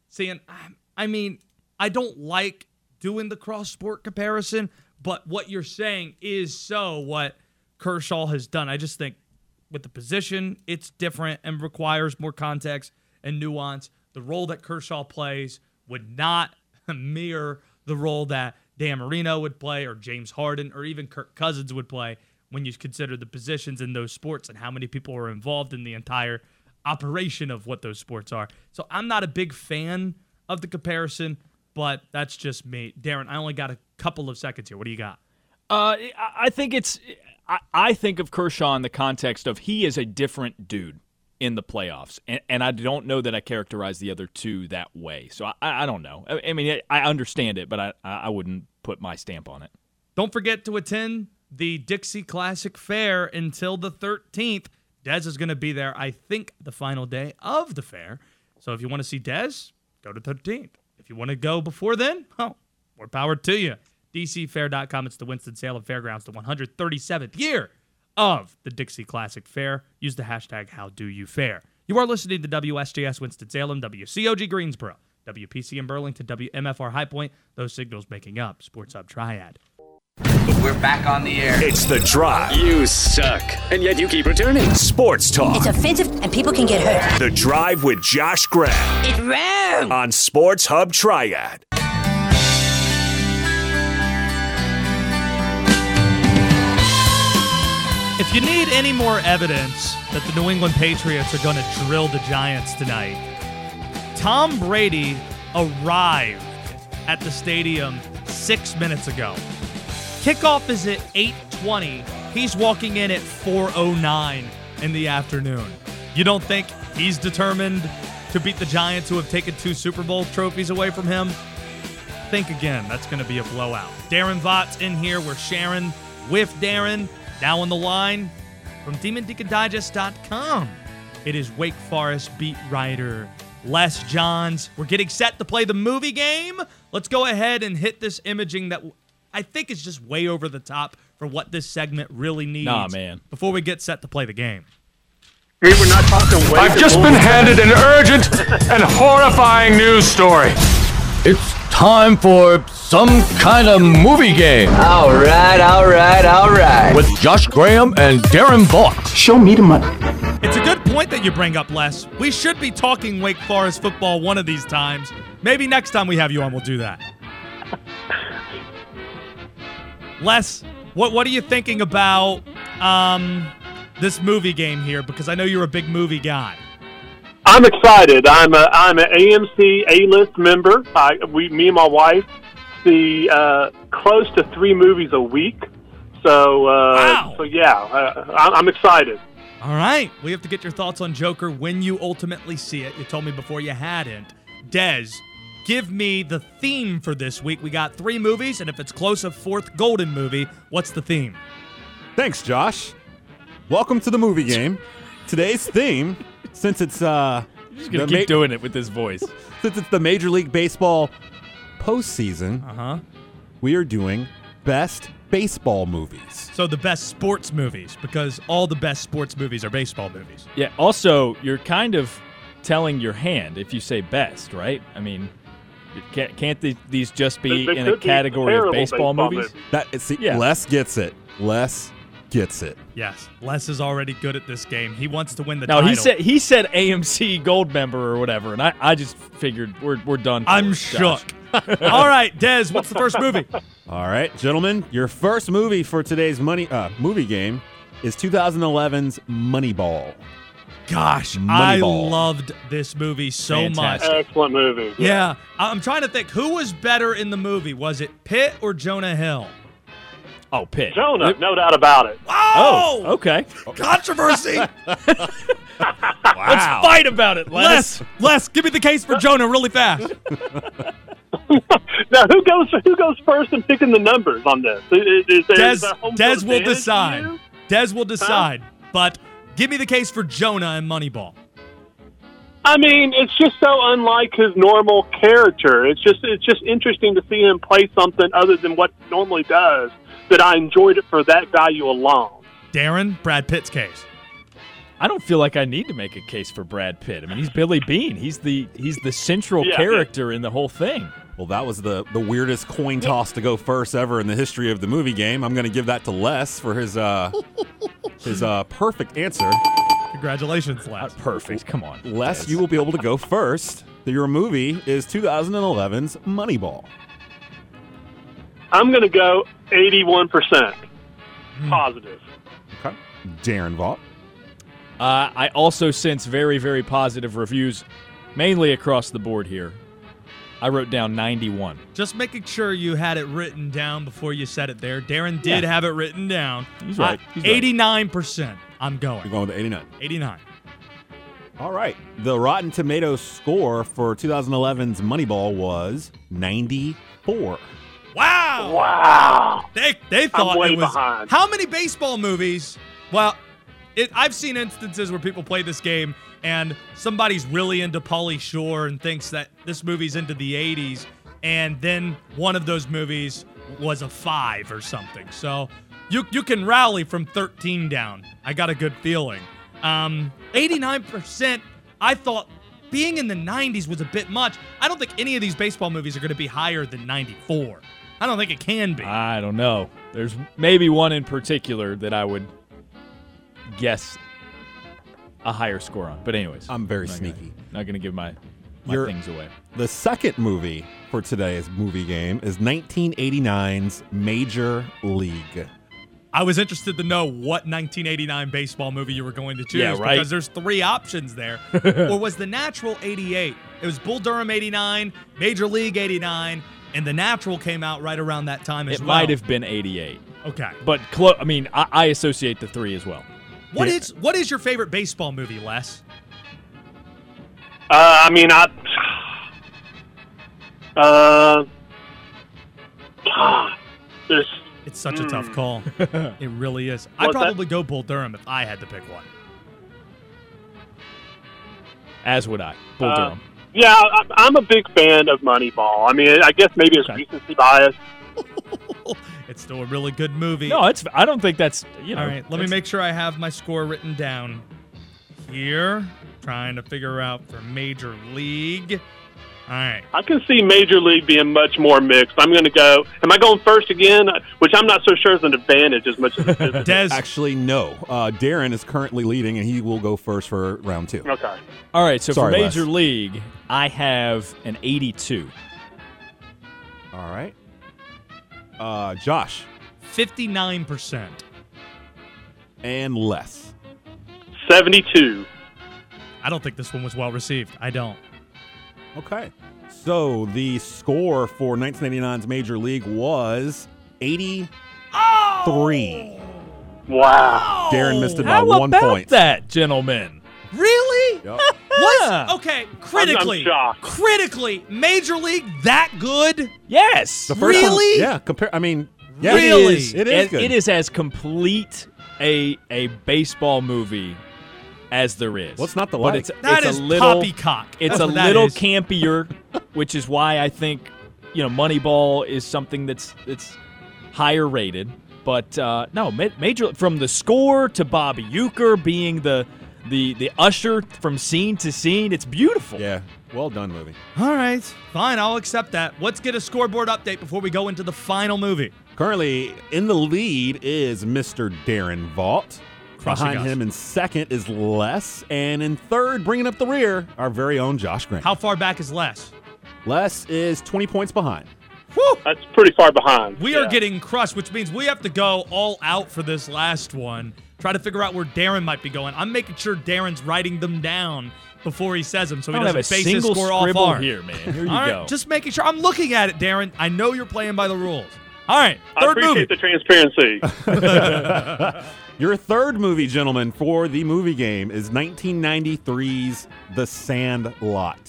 I don't like doing the cross-sport comparison, but what you're saying is what Kershaw has done. I just think with the position, it's different and requires more context and nuance. The role that Kershaw plays would not mirror the role that Dan Marino would play or James Harden or even Kirk Cousins would play when you consider the positions in those sports and how many people are involved in the entire operation of what those sports are. So I'm not a big fan of the comparison, but that's just me. Darren, I only got a couple of seconds here. What do you got? I think of Kershaw in the context of he is a different dude in the playoffs, and I don't know that I characterize the other two that way. So I don't know. I understand it, but I wouldn't put my stamp on it. Don't forget to attend the Dixie Classic Fair until the 13th. Dez is going to be there, I think, the final day of the fair. So if you want to see Dez, go to 13th. If you want to go before then, more power to you. DCFair.com. It's the Winston-Salem Fairgrounds, the 137th year of the Dixie Classic Fair. Use the hashtag HowDoYouFair. You are listening to WSJS Winston-Salem, WCOG Greensboro, WPC in Burlington, WMFR High Point. Those signals making up Sports Hub Triad. We're back on the air. It's The Drive. You suck, and yet you keep returning. Sports talk. It's offensive, and people can get hurt. The Drive with Josh Graham. It's wrong. On Sports Hub Triad. If you need any more evidence that the New England Patriots are going to drill the Giants tonight, Tom Brady arrived at the stadium 6 minutes ago. Kickoff is at 8:20. He's walking in at 4:09 in the afternoon. You don't think he's determined to beat the Giants, who have taken 2 Super Bowl trophies away from him? Think again. That's going to be a blowout. Darren Vought's in here. We're sharing with Darren. Now on the line from DemonDeaconDigest.com, it is Wake Forest beat writer Les Johns. We're getting set to play the movie game. Let's go ahead and hit this imaging that I think is just way over the top for what this segment really needs. Nah, man. Before we get set to play the game. We're not talking way. I've just been handed an urgent and horrifying news story. It's time for some kind of movie game. All right. With Josh Graham and Darren Vaught. Show me the money. It's a good point that you bring up, Les. We should be talking Wake Forest football one of these times. Maybe next time we have you on, we'll do that. Les, what are you thinking about this movie game here? Because I know you're a big movie guy. I'm excited. I'm an AMC A-list member. Me and my wife see close to 3 movies a week. So, wow. I'm excited. All right. We have to get your thoughts on Joker when you ultimately see it. You told me before you hadn't. Dez, give me the theme for this week. We got 3 movies, and if it's close, a 4th golden movie. What's the theme? Thanks, Josh. Welcome to the movie game. Today's theme, since it's You're just gonna keep doing it with this voice. Since it's the Major League Baseball postseason, we are doing best baseball movies. So the best sports movies, because all the best sports movies are baseball movies. Yeah. Also, you're kind of telling your hand if you say best, right? I mean, can't these just be in a category of baseball movies? Les gets it. Les gets it. Yes, Les is already good at this game. He wants to win the title. No, he said AMC Gold member or whatever, and I just figured we're done. I'm shook. All right, Dez, what's the first movie? All right, gentlemen, your first movie for today's movie game is 2011's Moneyball. Gosh, Moneyball. I loved this movie so much. Excellent movie. Yeah, I'm trying to think. Who was better in the movie? Was it Pitt or Jonah Hill? Oh, Pitt. Jonah, no doubt about it. Oh, okay. Controversy. Wow. Let's fight about it, Les. Les, give me the case for Jonah really fast. Now, who goes first in picking the numbers on this? Dez will decide. Dez will decide. But give me the case for Jonah and Moneyball. I mean, it's just so unlike his normal character. It's just interesting to see him play something other than what he normally does, that I enjoyed it for that value alone. Darren, Brad Pitt's case. I don't feel like I need to make a case for Brad Pitt. I mean, he's Billy Bean. He's the central character in the whole thing. Well, that was the weirdest coin toss to go first ever in the history of the movie game. I'm going to give that to Les for his perfect answer. Congratulations, Les. Not perfect. Come on. Les, you will be able to go first. Your movie is 2011's Moneyball. I'm going to go 81% positive. Okay. Darren Vaught. I also sense very, very positive reviews, mainly across the board here. I wrote down 91. Just making sure you had it written down before you said it there. Darren did have it written down. He's right. 89%. I'm going. You're going with 89. 89. All right. The Rotten Tomatoes score for 2011's Moneyball was 94. Wow. They thought I'm way it was behind. How many baseball movies? Well, I've seen instances where people play this game and somebody's really into Pauly Shore and thinks that this movie's into the 80s, and then one of those movies was a 5 or something. So you can rally from 13 down. I got a good feeling. 89%, I thought being in the 90s was a bit much. I don't think any of these baseball movies are going to be higher than 94. I don't think it can be. I don't know. There's maybe one in particular that I would guess a higher score on. But anyways. I'm very sneaky. Not going to give my things away. The second movie for today's movie game is 1989's Major League. I was interested to know what 1989 baseball movie you were going to choose. Yeah, right. Because there's 3 options there. Or was The Natural 88? It was Bull Durham 89, Major League 89, and The Natural came out right around that time as well. It might have been 88. Okay. But I associate the 3 as well. What is your favorite baseball movie, Les? It's such a tough call. It really is. I'd probably go Bull Durham if I had to pick one. As would I. Bull Durham. Yeah, I'm a big fan of Moneyball. I mean, I guess maybe it's recency bias. It's still a really good movie. No, I don't think that's, All right, let me make sure I have my score written down here. Trying to figure out for Major League. All right. I can see Major League being much more mixed. I'm going to go. Am I going first again? Which I'm not so sure is an advantage as much as it is. Des. Actually, no. Darren is currently leading, and he will go first for round 2. Okay. All right, so Sorry, for Major Les. League, I have an 82. All right. Josh. 59%. And Les. 72. I don't think this one was well received. I don't. Okay. So the score for 1989's Major League was 83. Wow. Darren missed it by How 1 about point. that, gentlemen? Really? Yep. Okay, critically, I'm shocked. Critically, Major League that good? Yes. The first Really? Time, yeah. Really? It is good. It is as complete a baseball movie as there is. What's not the but like? That it's is a little poppycock. It's That's a what that little is. campier, which is why I think Moneyball is something that's higher rated. But no, major from the score to Bobby Uecker being the usher from scene to scene. It's beautiful. Yeah, well done movie. All right, fine, I'll accept that. Let's get a scoreboard update before we go into the final movie. Currently in the lead is Mr. Darren Vaught. Behind him in second is Les. And in third, bringing up the rear, our very own Josh Graham. How far back is Les? Les is 20 points behind. Whew. That's pretty far behind. We are getting crushed, which means we have to go all out for this last one. Try to figure out where Darren might be going. I'm making sure Darren's writing them down before he says them, so he doesn't base his score off ours. Here, man. Here you all right, go. just making sure. I'm looking at it, Darren. I know you're playing by the rules. All right, third I appreciate movie. the transparency. Your third movie, gentlemen, for the movie game is 1993's The Sandlot.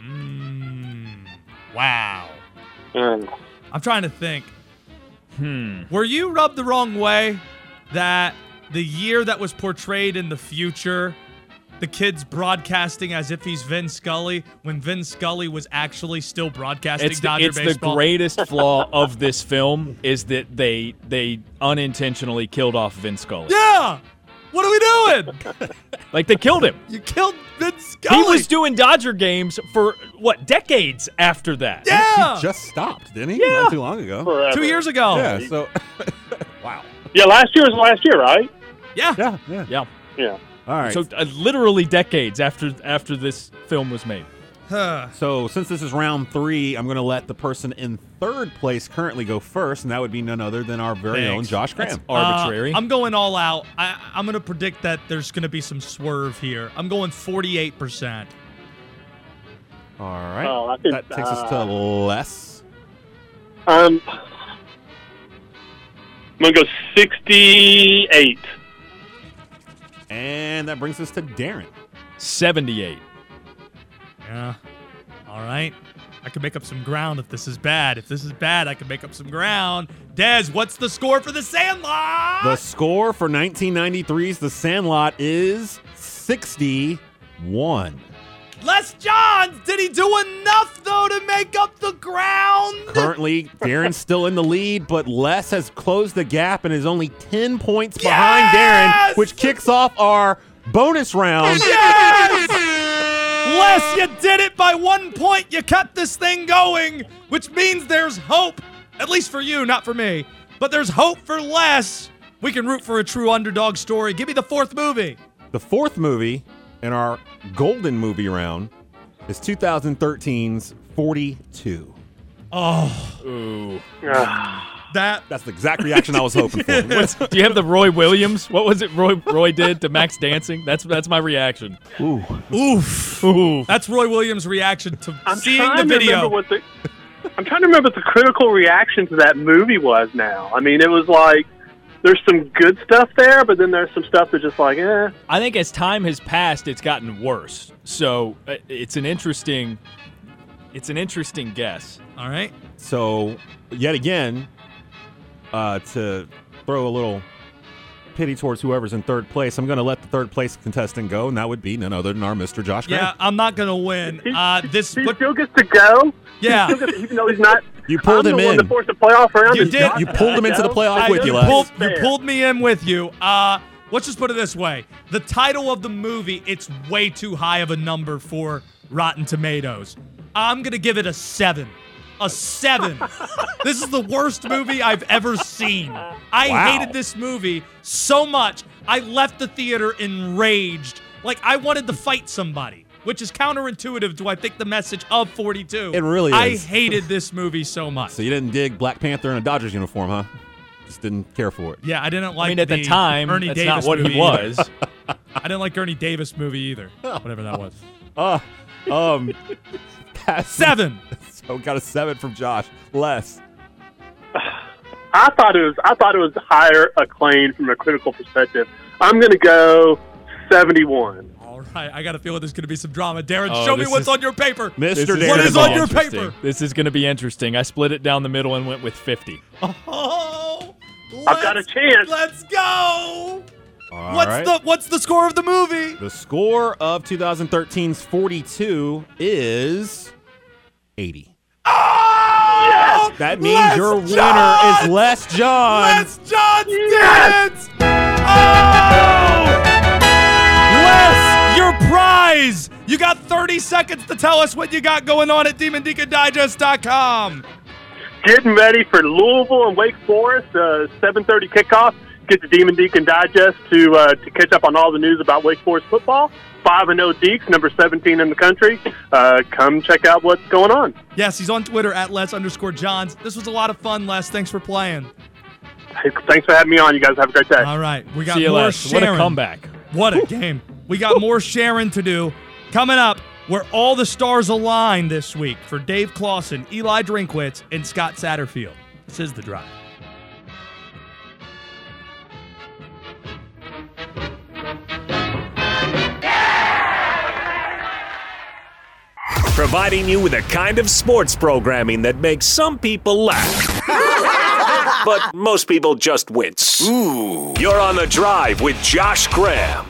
Wow. I'm trying to think. Were you rubbed the wrong way that the year that was portrayed in the future, the kid's broadcasting as if he's Vin Scully when Vin Scully was actually still broadcasting Dodger baseball? It's the greatest flaw of this film is that they unintentionally killed off Vin Scully. Yeah! What are we doing? Like, they killed him. You killed Vin Scully. He was doing Dodger games for, decades after that? Yeah! He just stopped, didn't he? Yeah. Not too long ago. Forever. 2 years ago. Yeah, so... wow. Yeah, last year was last year, right? Yeah. Yeah. All right. So literally decades after this film was made. So since this is round 3, I'm going to let the person in third place currently go first, and that would be none other than our very own Josh Graham. That's arbitrary. I'm going all out. I'm going to predict that there's going to be some swerve here. I'm going 48%. All right. Oh, I think, that takes us to Les. I'm going to go 68. And that brings us to Darren. 78. Yeah. All right. I can make up some ground if this is bad. If this is bad, I can make up some ground. Dez, what's the score for The Sandlot? The score for 1993's The Sandlot is 61. Les Johns, did he do enough, though, to make up the ground? Currently, Darren's still in the lead, but Les has closed the gap and is only 10 points behind Darren, which kicks off our bonus round. Yes! Les, you did it by 1 point. You kept this thing going, which means there's hope. At least for you, not for me. But there's hope for Les. We can root for a true underdog story. Give me the fourth movie. The fourth movie in our golden movie round is 2013's 42. Oh. Ooh. That's the exact reaction I was hoping for. Do you have the Roy Williams? What was it Roy did to Max Dancing? That's my reaction. Ooh. Oof. Ooh. That's Roy Williams' reaction to seeing the trying to video. remember what I'm trying to remember what the critical reaction to that movie was now. I mean, it was like, there's some good stuff there, but then there's some stuff that's just like, eh. I think as time has passed, it's gotten worse. So it's an interesting guess. All right. So, yet again, to throw a little pity towards whoever's in third place, I'm going to let the third place contestant go, and that would be none other than our Mr. Josh Graham. Yeah, I'm not going to win. He still gets to go? Yeah. Even though he's not. You pulled him I'm the one in. that forced the playoff round. You did. You pulled him into the playoff with you, You Les. pulled me in with you. Let's just put it this way. The title of the movie, it's way too high of a number for Rotten Tomatoes. I'm going to give it a 7. A 7. This is the worst movie I've ever seen. I hated this movie so much. I left the theater enraged. Like, I wanted to fight somebody, which is counterintuitive to, I think, the message of 42. It really is. I hated this movie so much. So you didn't dig Black Panther in a Dodgers uniform, huh? Just didn't care for it. Yeah, I didn't like. I mean, at the time, Ernie that's Davis not what movie he was. I didn't like Ernie Davis movie either. Whatever that was. 7. So got a 7 from Josh. Les. I thought it was higher acclaim from a critical perspective. I'm going to go 71. All right, I got a feeling there's going to be some drama. Darren, Oh, show me this what's is- on your paper. Mr. Darren. What is Gonna on be your Interesting. paper? This is going to be interesting. I split it down the middle and went with 50. Oh, I've got a chance. Let's go. What's the score of the movie? The score of 2013's 42 is 80. Oh! Yes! That means your winner is Les John. Les John's dance! Oh! Les, your prize! You got 30 seconds to tell us what you got going on at DemonDeaconDigest.com. Getting ready for Louisville and Wake Forest, 7:30 kickoff. Get the Demon Deacon Digest to catch up on all the news about Wake Forest football. 5-0 Deeks, number 17 in the country. Come check out what's going on. Yes, he's on Twitter at Les_Johns. This was a lot of fun, Les. Thanks for playing. Hey, thanks for having me on. You guys have a great day. All right. We got See you, more Les. Sharon. What a comeback. What a game. We got more Sharon to do. Coming up, where all the stars align this week for Dave Clawson, Eli Drinkwitz, and Scott Satterfield. This is The Drive. Providing you with a kind of sports programming that makes some people laugh. But most people just wince. Ooh. You're on The Drive with Josh Graham.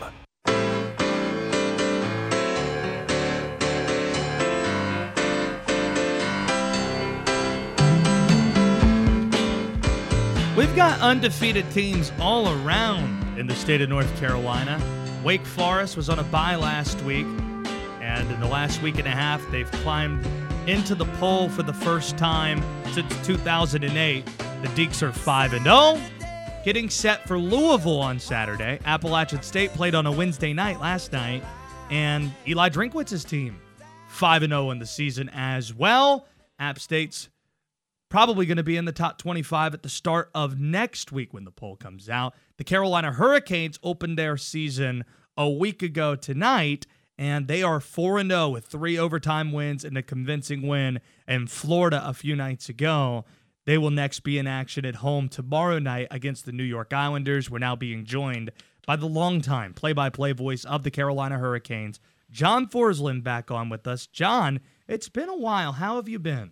We've got undefeated teams all around in the state of North Carolina. Wake Forest was on a bye last week, and in the last week and a half, they've climbed into the poll for the first time since 2008. The Deeks are 5-0, getting set for Louisville on Saturday. Appalachian State played on a Wednesday night last night, and Eli Drinkwitz's team 5-0 in the season as well. App State's probably going to be in the top 25 at the start of next week when the poll comes out. The Carolina Hurricanes opened their season a week ago tonight, and they are 4-0 with 3 overtime wins and a convincing win in Florida a few nights ago. They will next be in action at home tomorrow night against the New York Islanders. We're now being joined by the longtime play-by-play voice of the Carolina Hurricanes, John Forsland, back on with us. John, it's been a while. How have you been?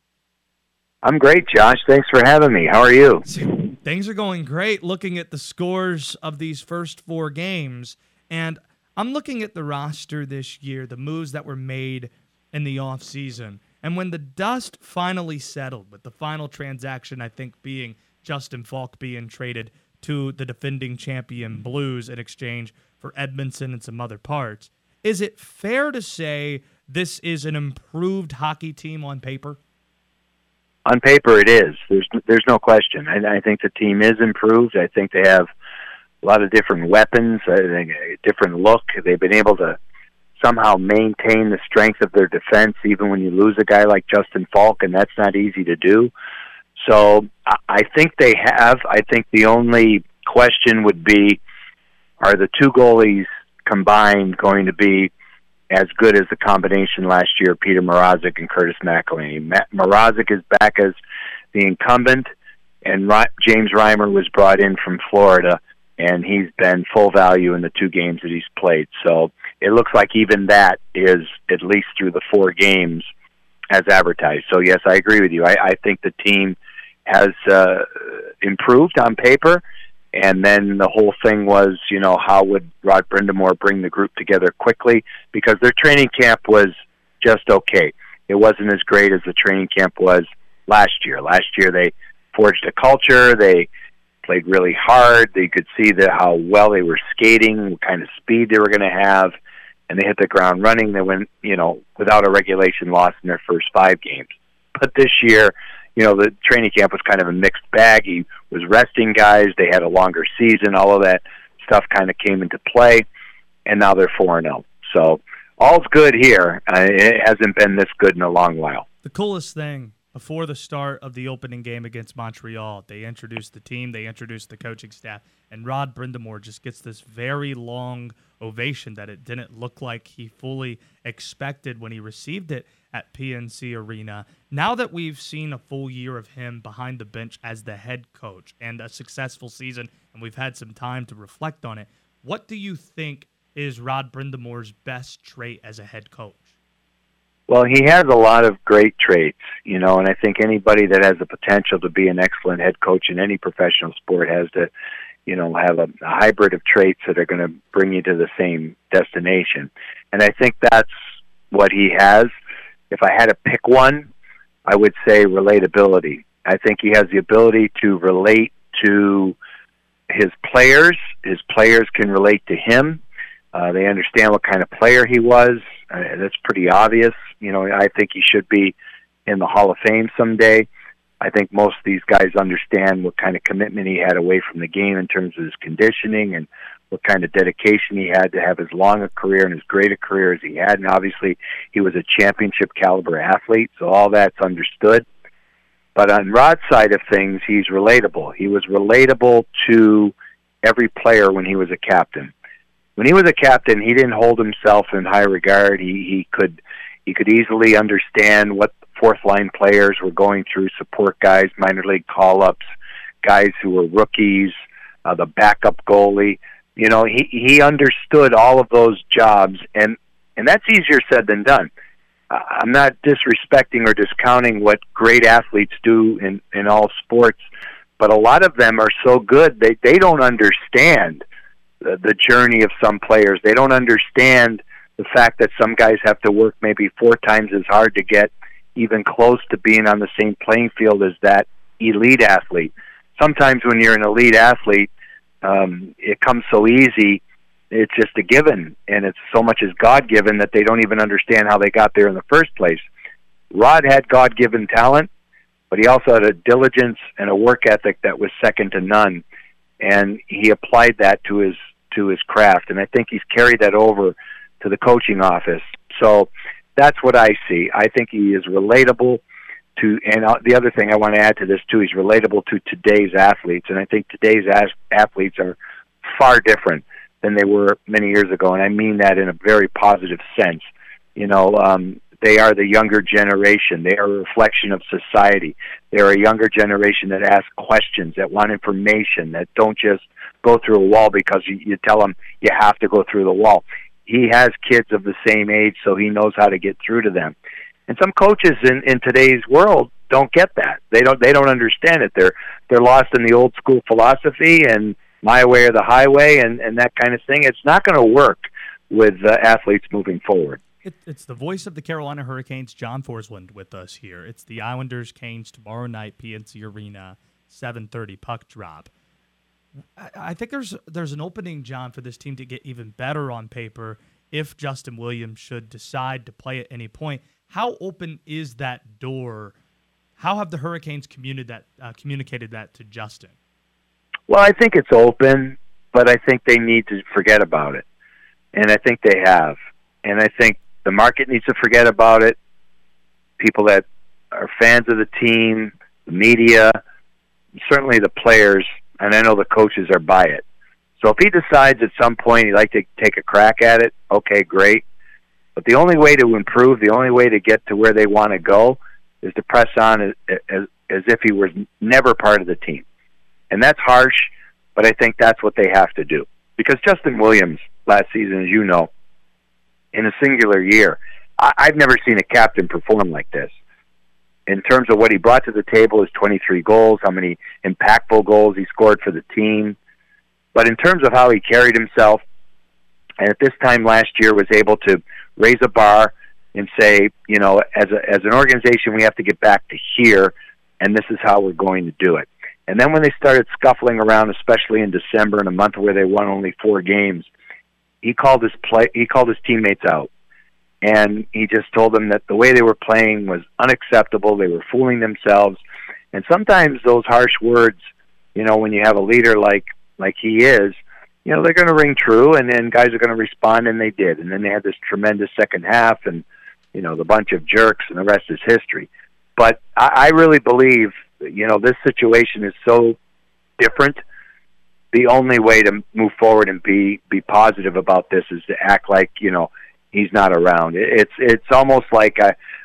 I'm great, Josh. Thanks for having me. How are you? Things are going great looking at the scores of these first 4 games. And I'm looking at the roster this year, the moves that were made in the offseason. And when the dust finally settled, with the final transaction, I think, being Justin Falk being traded to the defending champion Blues in exchange for Edmondson and some other parts, is it fair to say this is an improved hockey team on paper? On paper, it is. There's no question. I think the team is improved. I think they have a lot of different weapons, I think a different look. They've been able to somehow maintain the strength of their defense, even when you lose a guy like Justin Falk, and that's not easy to do. So I think they have. I think the only question would be, are the 2 goalies combined going to be as good as the combination last year, Peter Mrazek and Curtis McElhinney? Mrazek is back as the incumbent, and James Reimer was brought in from Florida, and he's been full value in the 2 games that he's played. So it looks like even that is at least through the 4 games as advertised. So, yes, I agree with you. I think the team has improved on paper. And then the whole thing was, how would Rod Brindamore bring the group together quickly? Because their training camp was just okay. It wasn't as great as the training camp was last year. Last year they forged a culture. They played really hard. They could see how well they were skating, what kind of speed they were going to have, and they hit the ground running. They went, without a regulation loss in their first 5 games. But this year, the training camp was kind of a mixed bag. He was resting guys. They had a longer season. All of that stuff kind of came into play, and now they're 4-0. So all's good here. It hasn't been this good in a long while. The coolest thing, before the start of the opening game against Montreal, they introduced the team, they introduced the coaching staff, and Rod Brindamore just gets this very long ovation that it didn't look like he fully expected when he received it at PNC Arena. Now that we've seen a full year of him behind the bench as the head coach and a successful season, and we've had some time to reflect on it, what do you think is Rod Brindamore's best trait as a head coach? Well, he has a lot of great traits, and I think anybody that has the potential to be an excellent head coach in any professional sport has to have a hybrid of traits that are going to bring you to the same destination. And I think that's what he has. If I had to pick one, I would say relatability. I think he has the ability to relate to his players. His players can relate to him. They understand what kind of player he was. That's pretty obvious. I think he should be in the Hall of Fame someday. I think most of these guys understand what kind of commitment he had away from the game in terms of his conditioning and what kind of dedication he had to have as long a career and as great a career as he had. And obviously, he was a championship caliber athlete, so all that's understood. But on Rod's side of things, he's relatable. He was relatable to every player when he was a captain. When he was a captain, he didn't hold himself in high regard. He could easily understand what fourth-line players were going through, support guys, minor league call-ups, guys who were rookies, the backup goalie. He understood all of those jobs, and that's easier said than done. I'm not disrespecting or discounting what great athletes do in all sports, but a lot of them are so good, they don't understand the journey of some players. They don't understand the fact that some guys have to work maybe 4 times as hard to get even close to being on the same playing field as that elite athlete. Sometimes when you're an elite athlete, it comes so easy, it's just a given, and it's so much as God-given that they don't even understand how they got there in the first place. Rod had God-given talent, but he also had a diligence and a work ethic that was second to none, and he applied that to his craft, and I think he's carried that over to the coaching office. So that's what I see. I think he is relatable to, and the other thing I want to add to this too, he's relatable to today's athletes, and I think today's athletes are far different than they were many years ago, and I mean that in a very positive sense. They are the younger generation. They are a reflection of society. They are a younger generation that asks questions, that want information, that don't just go through a wall because you tell them you have to go through the wall. He has kids of the same age, so he knows how to get through to them. And some coaches in today's world don't get that. They don't understand it. They're lost in the old school philosophy and my way or the highway and that kind of thing. It's not going to work with athletes moving forward. It's the voice of the Carolina Hurricanes, John Forsland, with us here. It's the Islanders Canes tomorrow night, PNC Arena, 7:30 puck drop. I think there's an opening, John, for this team to get even better on paper if Justin Williams should decide to play at any point. How open is that door? How have the Hurricanes communicated that to Justin? Well, I think it's open, but I think they need to forget about it. And I think they have. And I think the market needs to forget about it. People that are fans of the team, the media, certainly the players, and I know the coaches are by it. So if he decides at some point he'd like to take a crack at it, okay, great. But the only way to improve, the only way to get to where they want to go is to press on as if he was never part of the team. And that's harsh, but I think that's what they have to do. Because Justin Williams, last season, as you know, in a singular year, I've never seen a captain perform like this. In terms of what he brought to the table, his 23 goals, how many impactful goals he scored for the team. But in terms of how he carried himself, and at this time last year was able to raise a bar and say, as an organization, we have to get back to here, and this is how we're going to do it. And then when they started scuffling around, especially in December, in a month where they won only 4 games, he called his teammates out. And he just told them that the way they were playing was unacceptable. They were fooling themselves. And sometimes those harsh words, when you have a leader like he is, they're going to ring true, and then guys are going to respond, and they did. And then they had this tremendous second half, and, the bunch of jerks, and the rest is history. But I really believe, this situation is so different. The only way to move forward and be positive about this is to act like, he's not around. It's almost like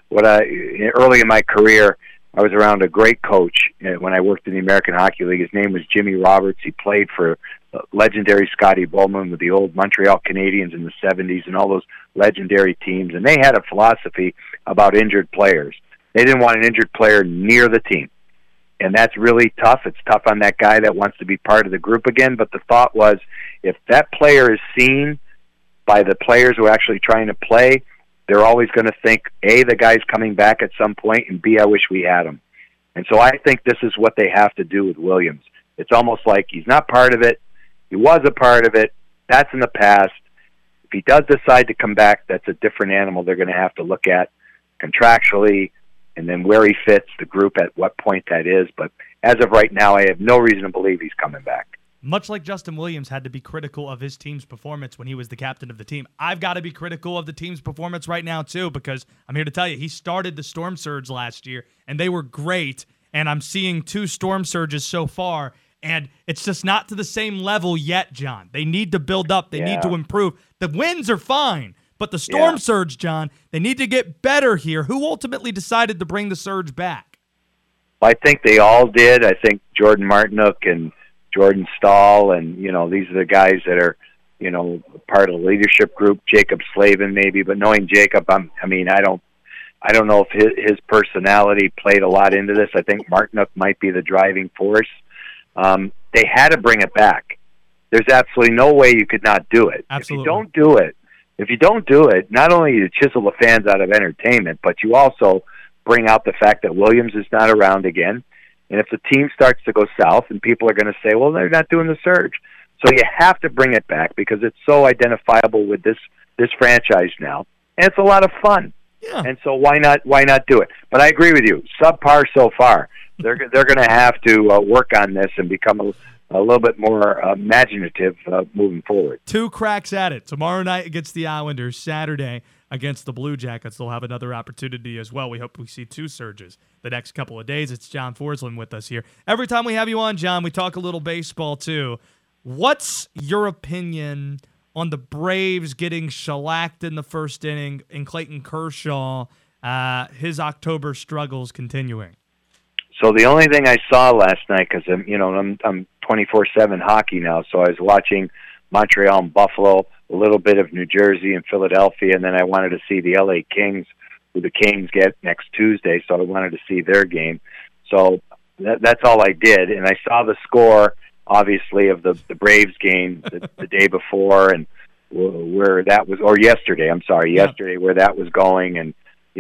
early in my career, I was around a great coach when I worked in the American Hockey League. His name was Jimmy Roberts. He played for legendary Scotty Bowman with the old Montreal Canadiens in the 70s and all those legendary teams. And they had a philosophy about injured players. They didn't want an injured player near the team. and that's really tough. It's tough on that guy that wants to be part of the group again. But the thought was, if that player is seen by the players who are actually trying to play, they're always going to think, A, the guy's coming back at some point, and B, I wish we had him. And so I think this is what they have to do with Williams. It's almost like he's not part of it. He was a part of it. That's in the past. If he does decide to come back, that's a different animal they're going to have to look at contractually, and then where he fits the group at what point that is. But as of right now, I have no reason to believe he's coming back. Much like Justin Williams had to be critical of his team's performance when he was the captain of the team, I've got to be critical of the team's performance right now too, because I'm here to tell you, he started the Storm Surge last year, and they were great, and I'm seeing 2 Storm Surges so far, and it's just not to the same level yet, John. They need to build up. They need to improve. The wins are fine, but the Storm Surge, John, they need to get better here. Who ultimately decided to bring the Surge back? I think they all did. I think Jordan Martinook and Jordan Stahl, and, these are the guys that are, part of the leadership group. Jacob Slavin maybe, but knowing Jacob, I don't know if his personality played a lot into this. I think Martinook might be the driving force. They had to bring it back. There's absolutely no way you could not do it. Absolutely. If you don't do it, not only do you chisel the fans out of entertainment, but you also bring out the fact that Williams is not around again. And if the team starts to go south, and people are going to say, well, they're not doing the Surge. So you have to bring it back because it's so identifiable with this franchise now. And it's a lot of fun. Yeah. And so why not do it? But I agree with you. Subpar so far. They're going to have to work on this and become a little bit more imaginative moving forward. 2 cracks at it. Tomorrow night against the Islanders, Saturday against the Blue Jackets. They'll have another opportunity as well. We hope we see 2 Surges the next couple of days. It's John Forsland with us here. Every time we have you on, John, we talk a little baseball too. What's your opinion on the Braves getting shellacked in the first inning and Clayton Kershaw, his October struggles continuing? So the only thing I saw last night, because I'm 24/7 hockey now, so I was watching Montreal and Buffalo, a little bit of New Jersey and Philadelphia, and then I wanted to see the LA Kings, who the Kings get next Tuesday, so I wanted to see their game. So that's all I did, and I saw the score, obviously, of the Braves game the day before, and where that was, or yesterday, yesterday, where that was going, and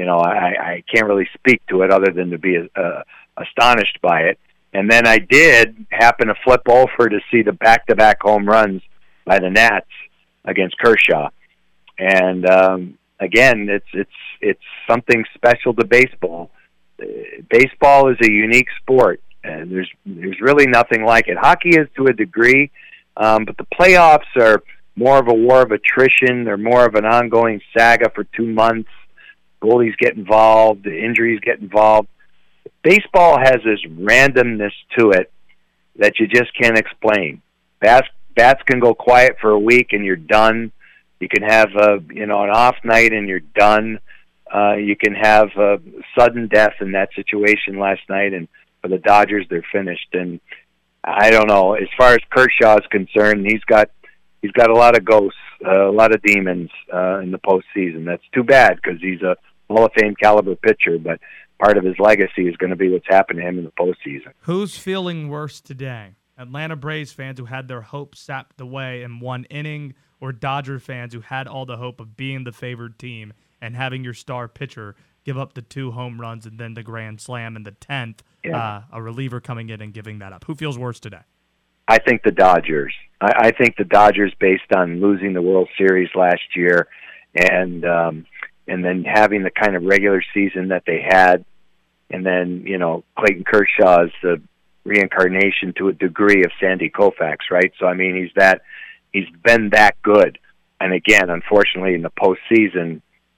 I can't really speak to it other than to be astonished by it. And then I did happen to flip over to see the back-to-back home runs by the Nats against Kershaw. And again, it's something special to baseball. Baseball is a unique sport, and there's really nothing like it. Hockey is to a degree, but the playoffs are more of a war of attrition. They're more of an ongoing saga for 2 months. Goalies get involved, the injuries get involved. Baseball has this randomness to it that you just can't explain. Bats can go quiet for a week and you're done. You can have an off night and you're done. You can have a sudden death in that situation last night, and for the Dodgers, they're finished. And I don't know. As far as Kershaw is concerned, he's got a lot of ghosts, a lot of demons in the postseason. That's too bad because he's a Hall of Fame caliber pitcher, but part of his legacy is going to be what's happened to him in the postseason. Who's feeling worse today? Atlanta Braves fans who had their hopes sapped away in one inning, or Dodger fans who had all the hope of being the favored team and having your star pitcher give up the 2 home runs and then the grand slam in the 10th, a reliever coming in and giving that up? Who feels worse today? I think the Dodgers. I think the Dodgers, based on losing the World Series last year and then having the kind of regular season that they had, and then, Clayton Kershaw is the reincarnation to a degree of Sandy Koufax, right? So, I mean, he's been that good. And again, unfortunately, in the postseason,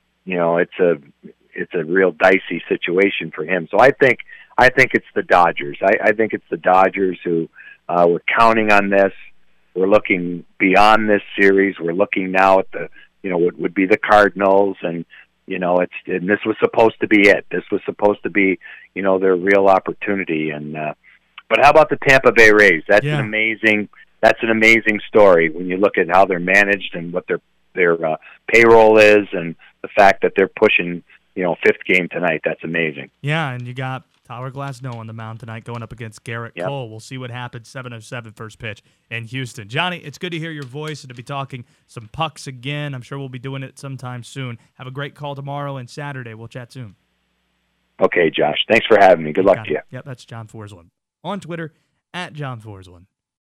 it's a real dicey situation for him. So I think it's the Dodgers. I think it's the Dodgers who we're counting on this. We're looking beyond this series. We're looking now at what would be the Cardinals, and and this was supposed to be it. This was supposed to be their real opportunity. And but how about the Tampa Bay Rays? That's an amazing story when you look at how they're managed and what their payroll is, and the fact that they're pushing 5th game tonight. That's amazing. Yeah, and you got Tyler Glasnow on the mound tonight going up against Garrett Cole. We'll see what happens. 7:07 first pitch in Houston. Johnny, it's good to hear your voice and to be talking some pucks again. I'm sure we'll be doing it sometime soon. Have a great call tomorrow and Saturday. We'll chat soon. Okay, Josh. Thanks for having me. Good luck to you. Yep, that's John Forslund. On Twitter, @John Forslund.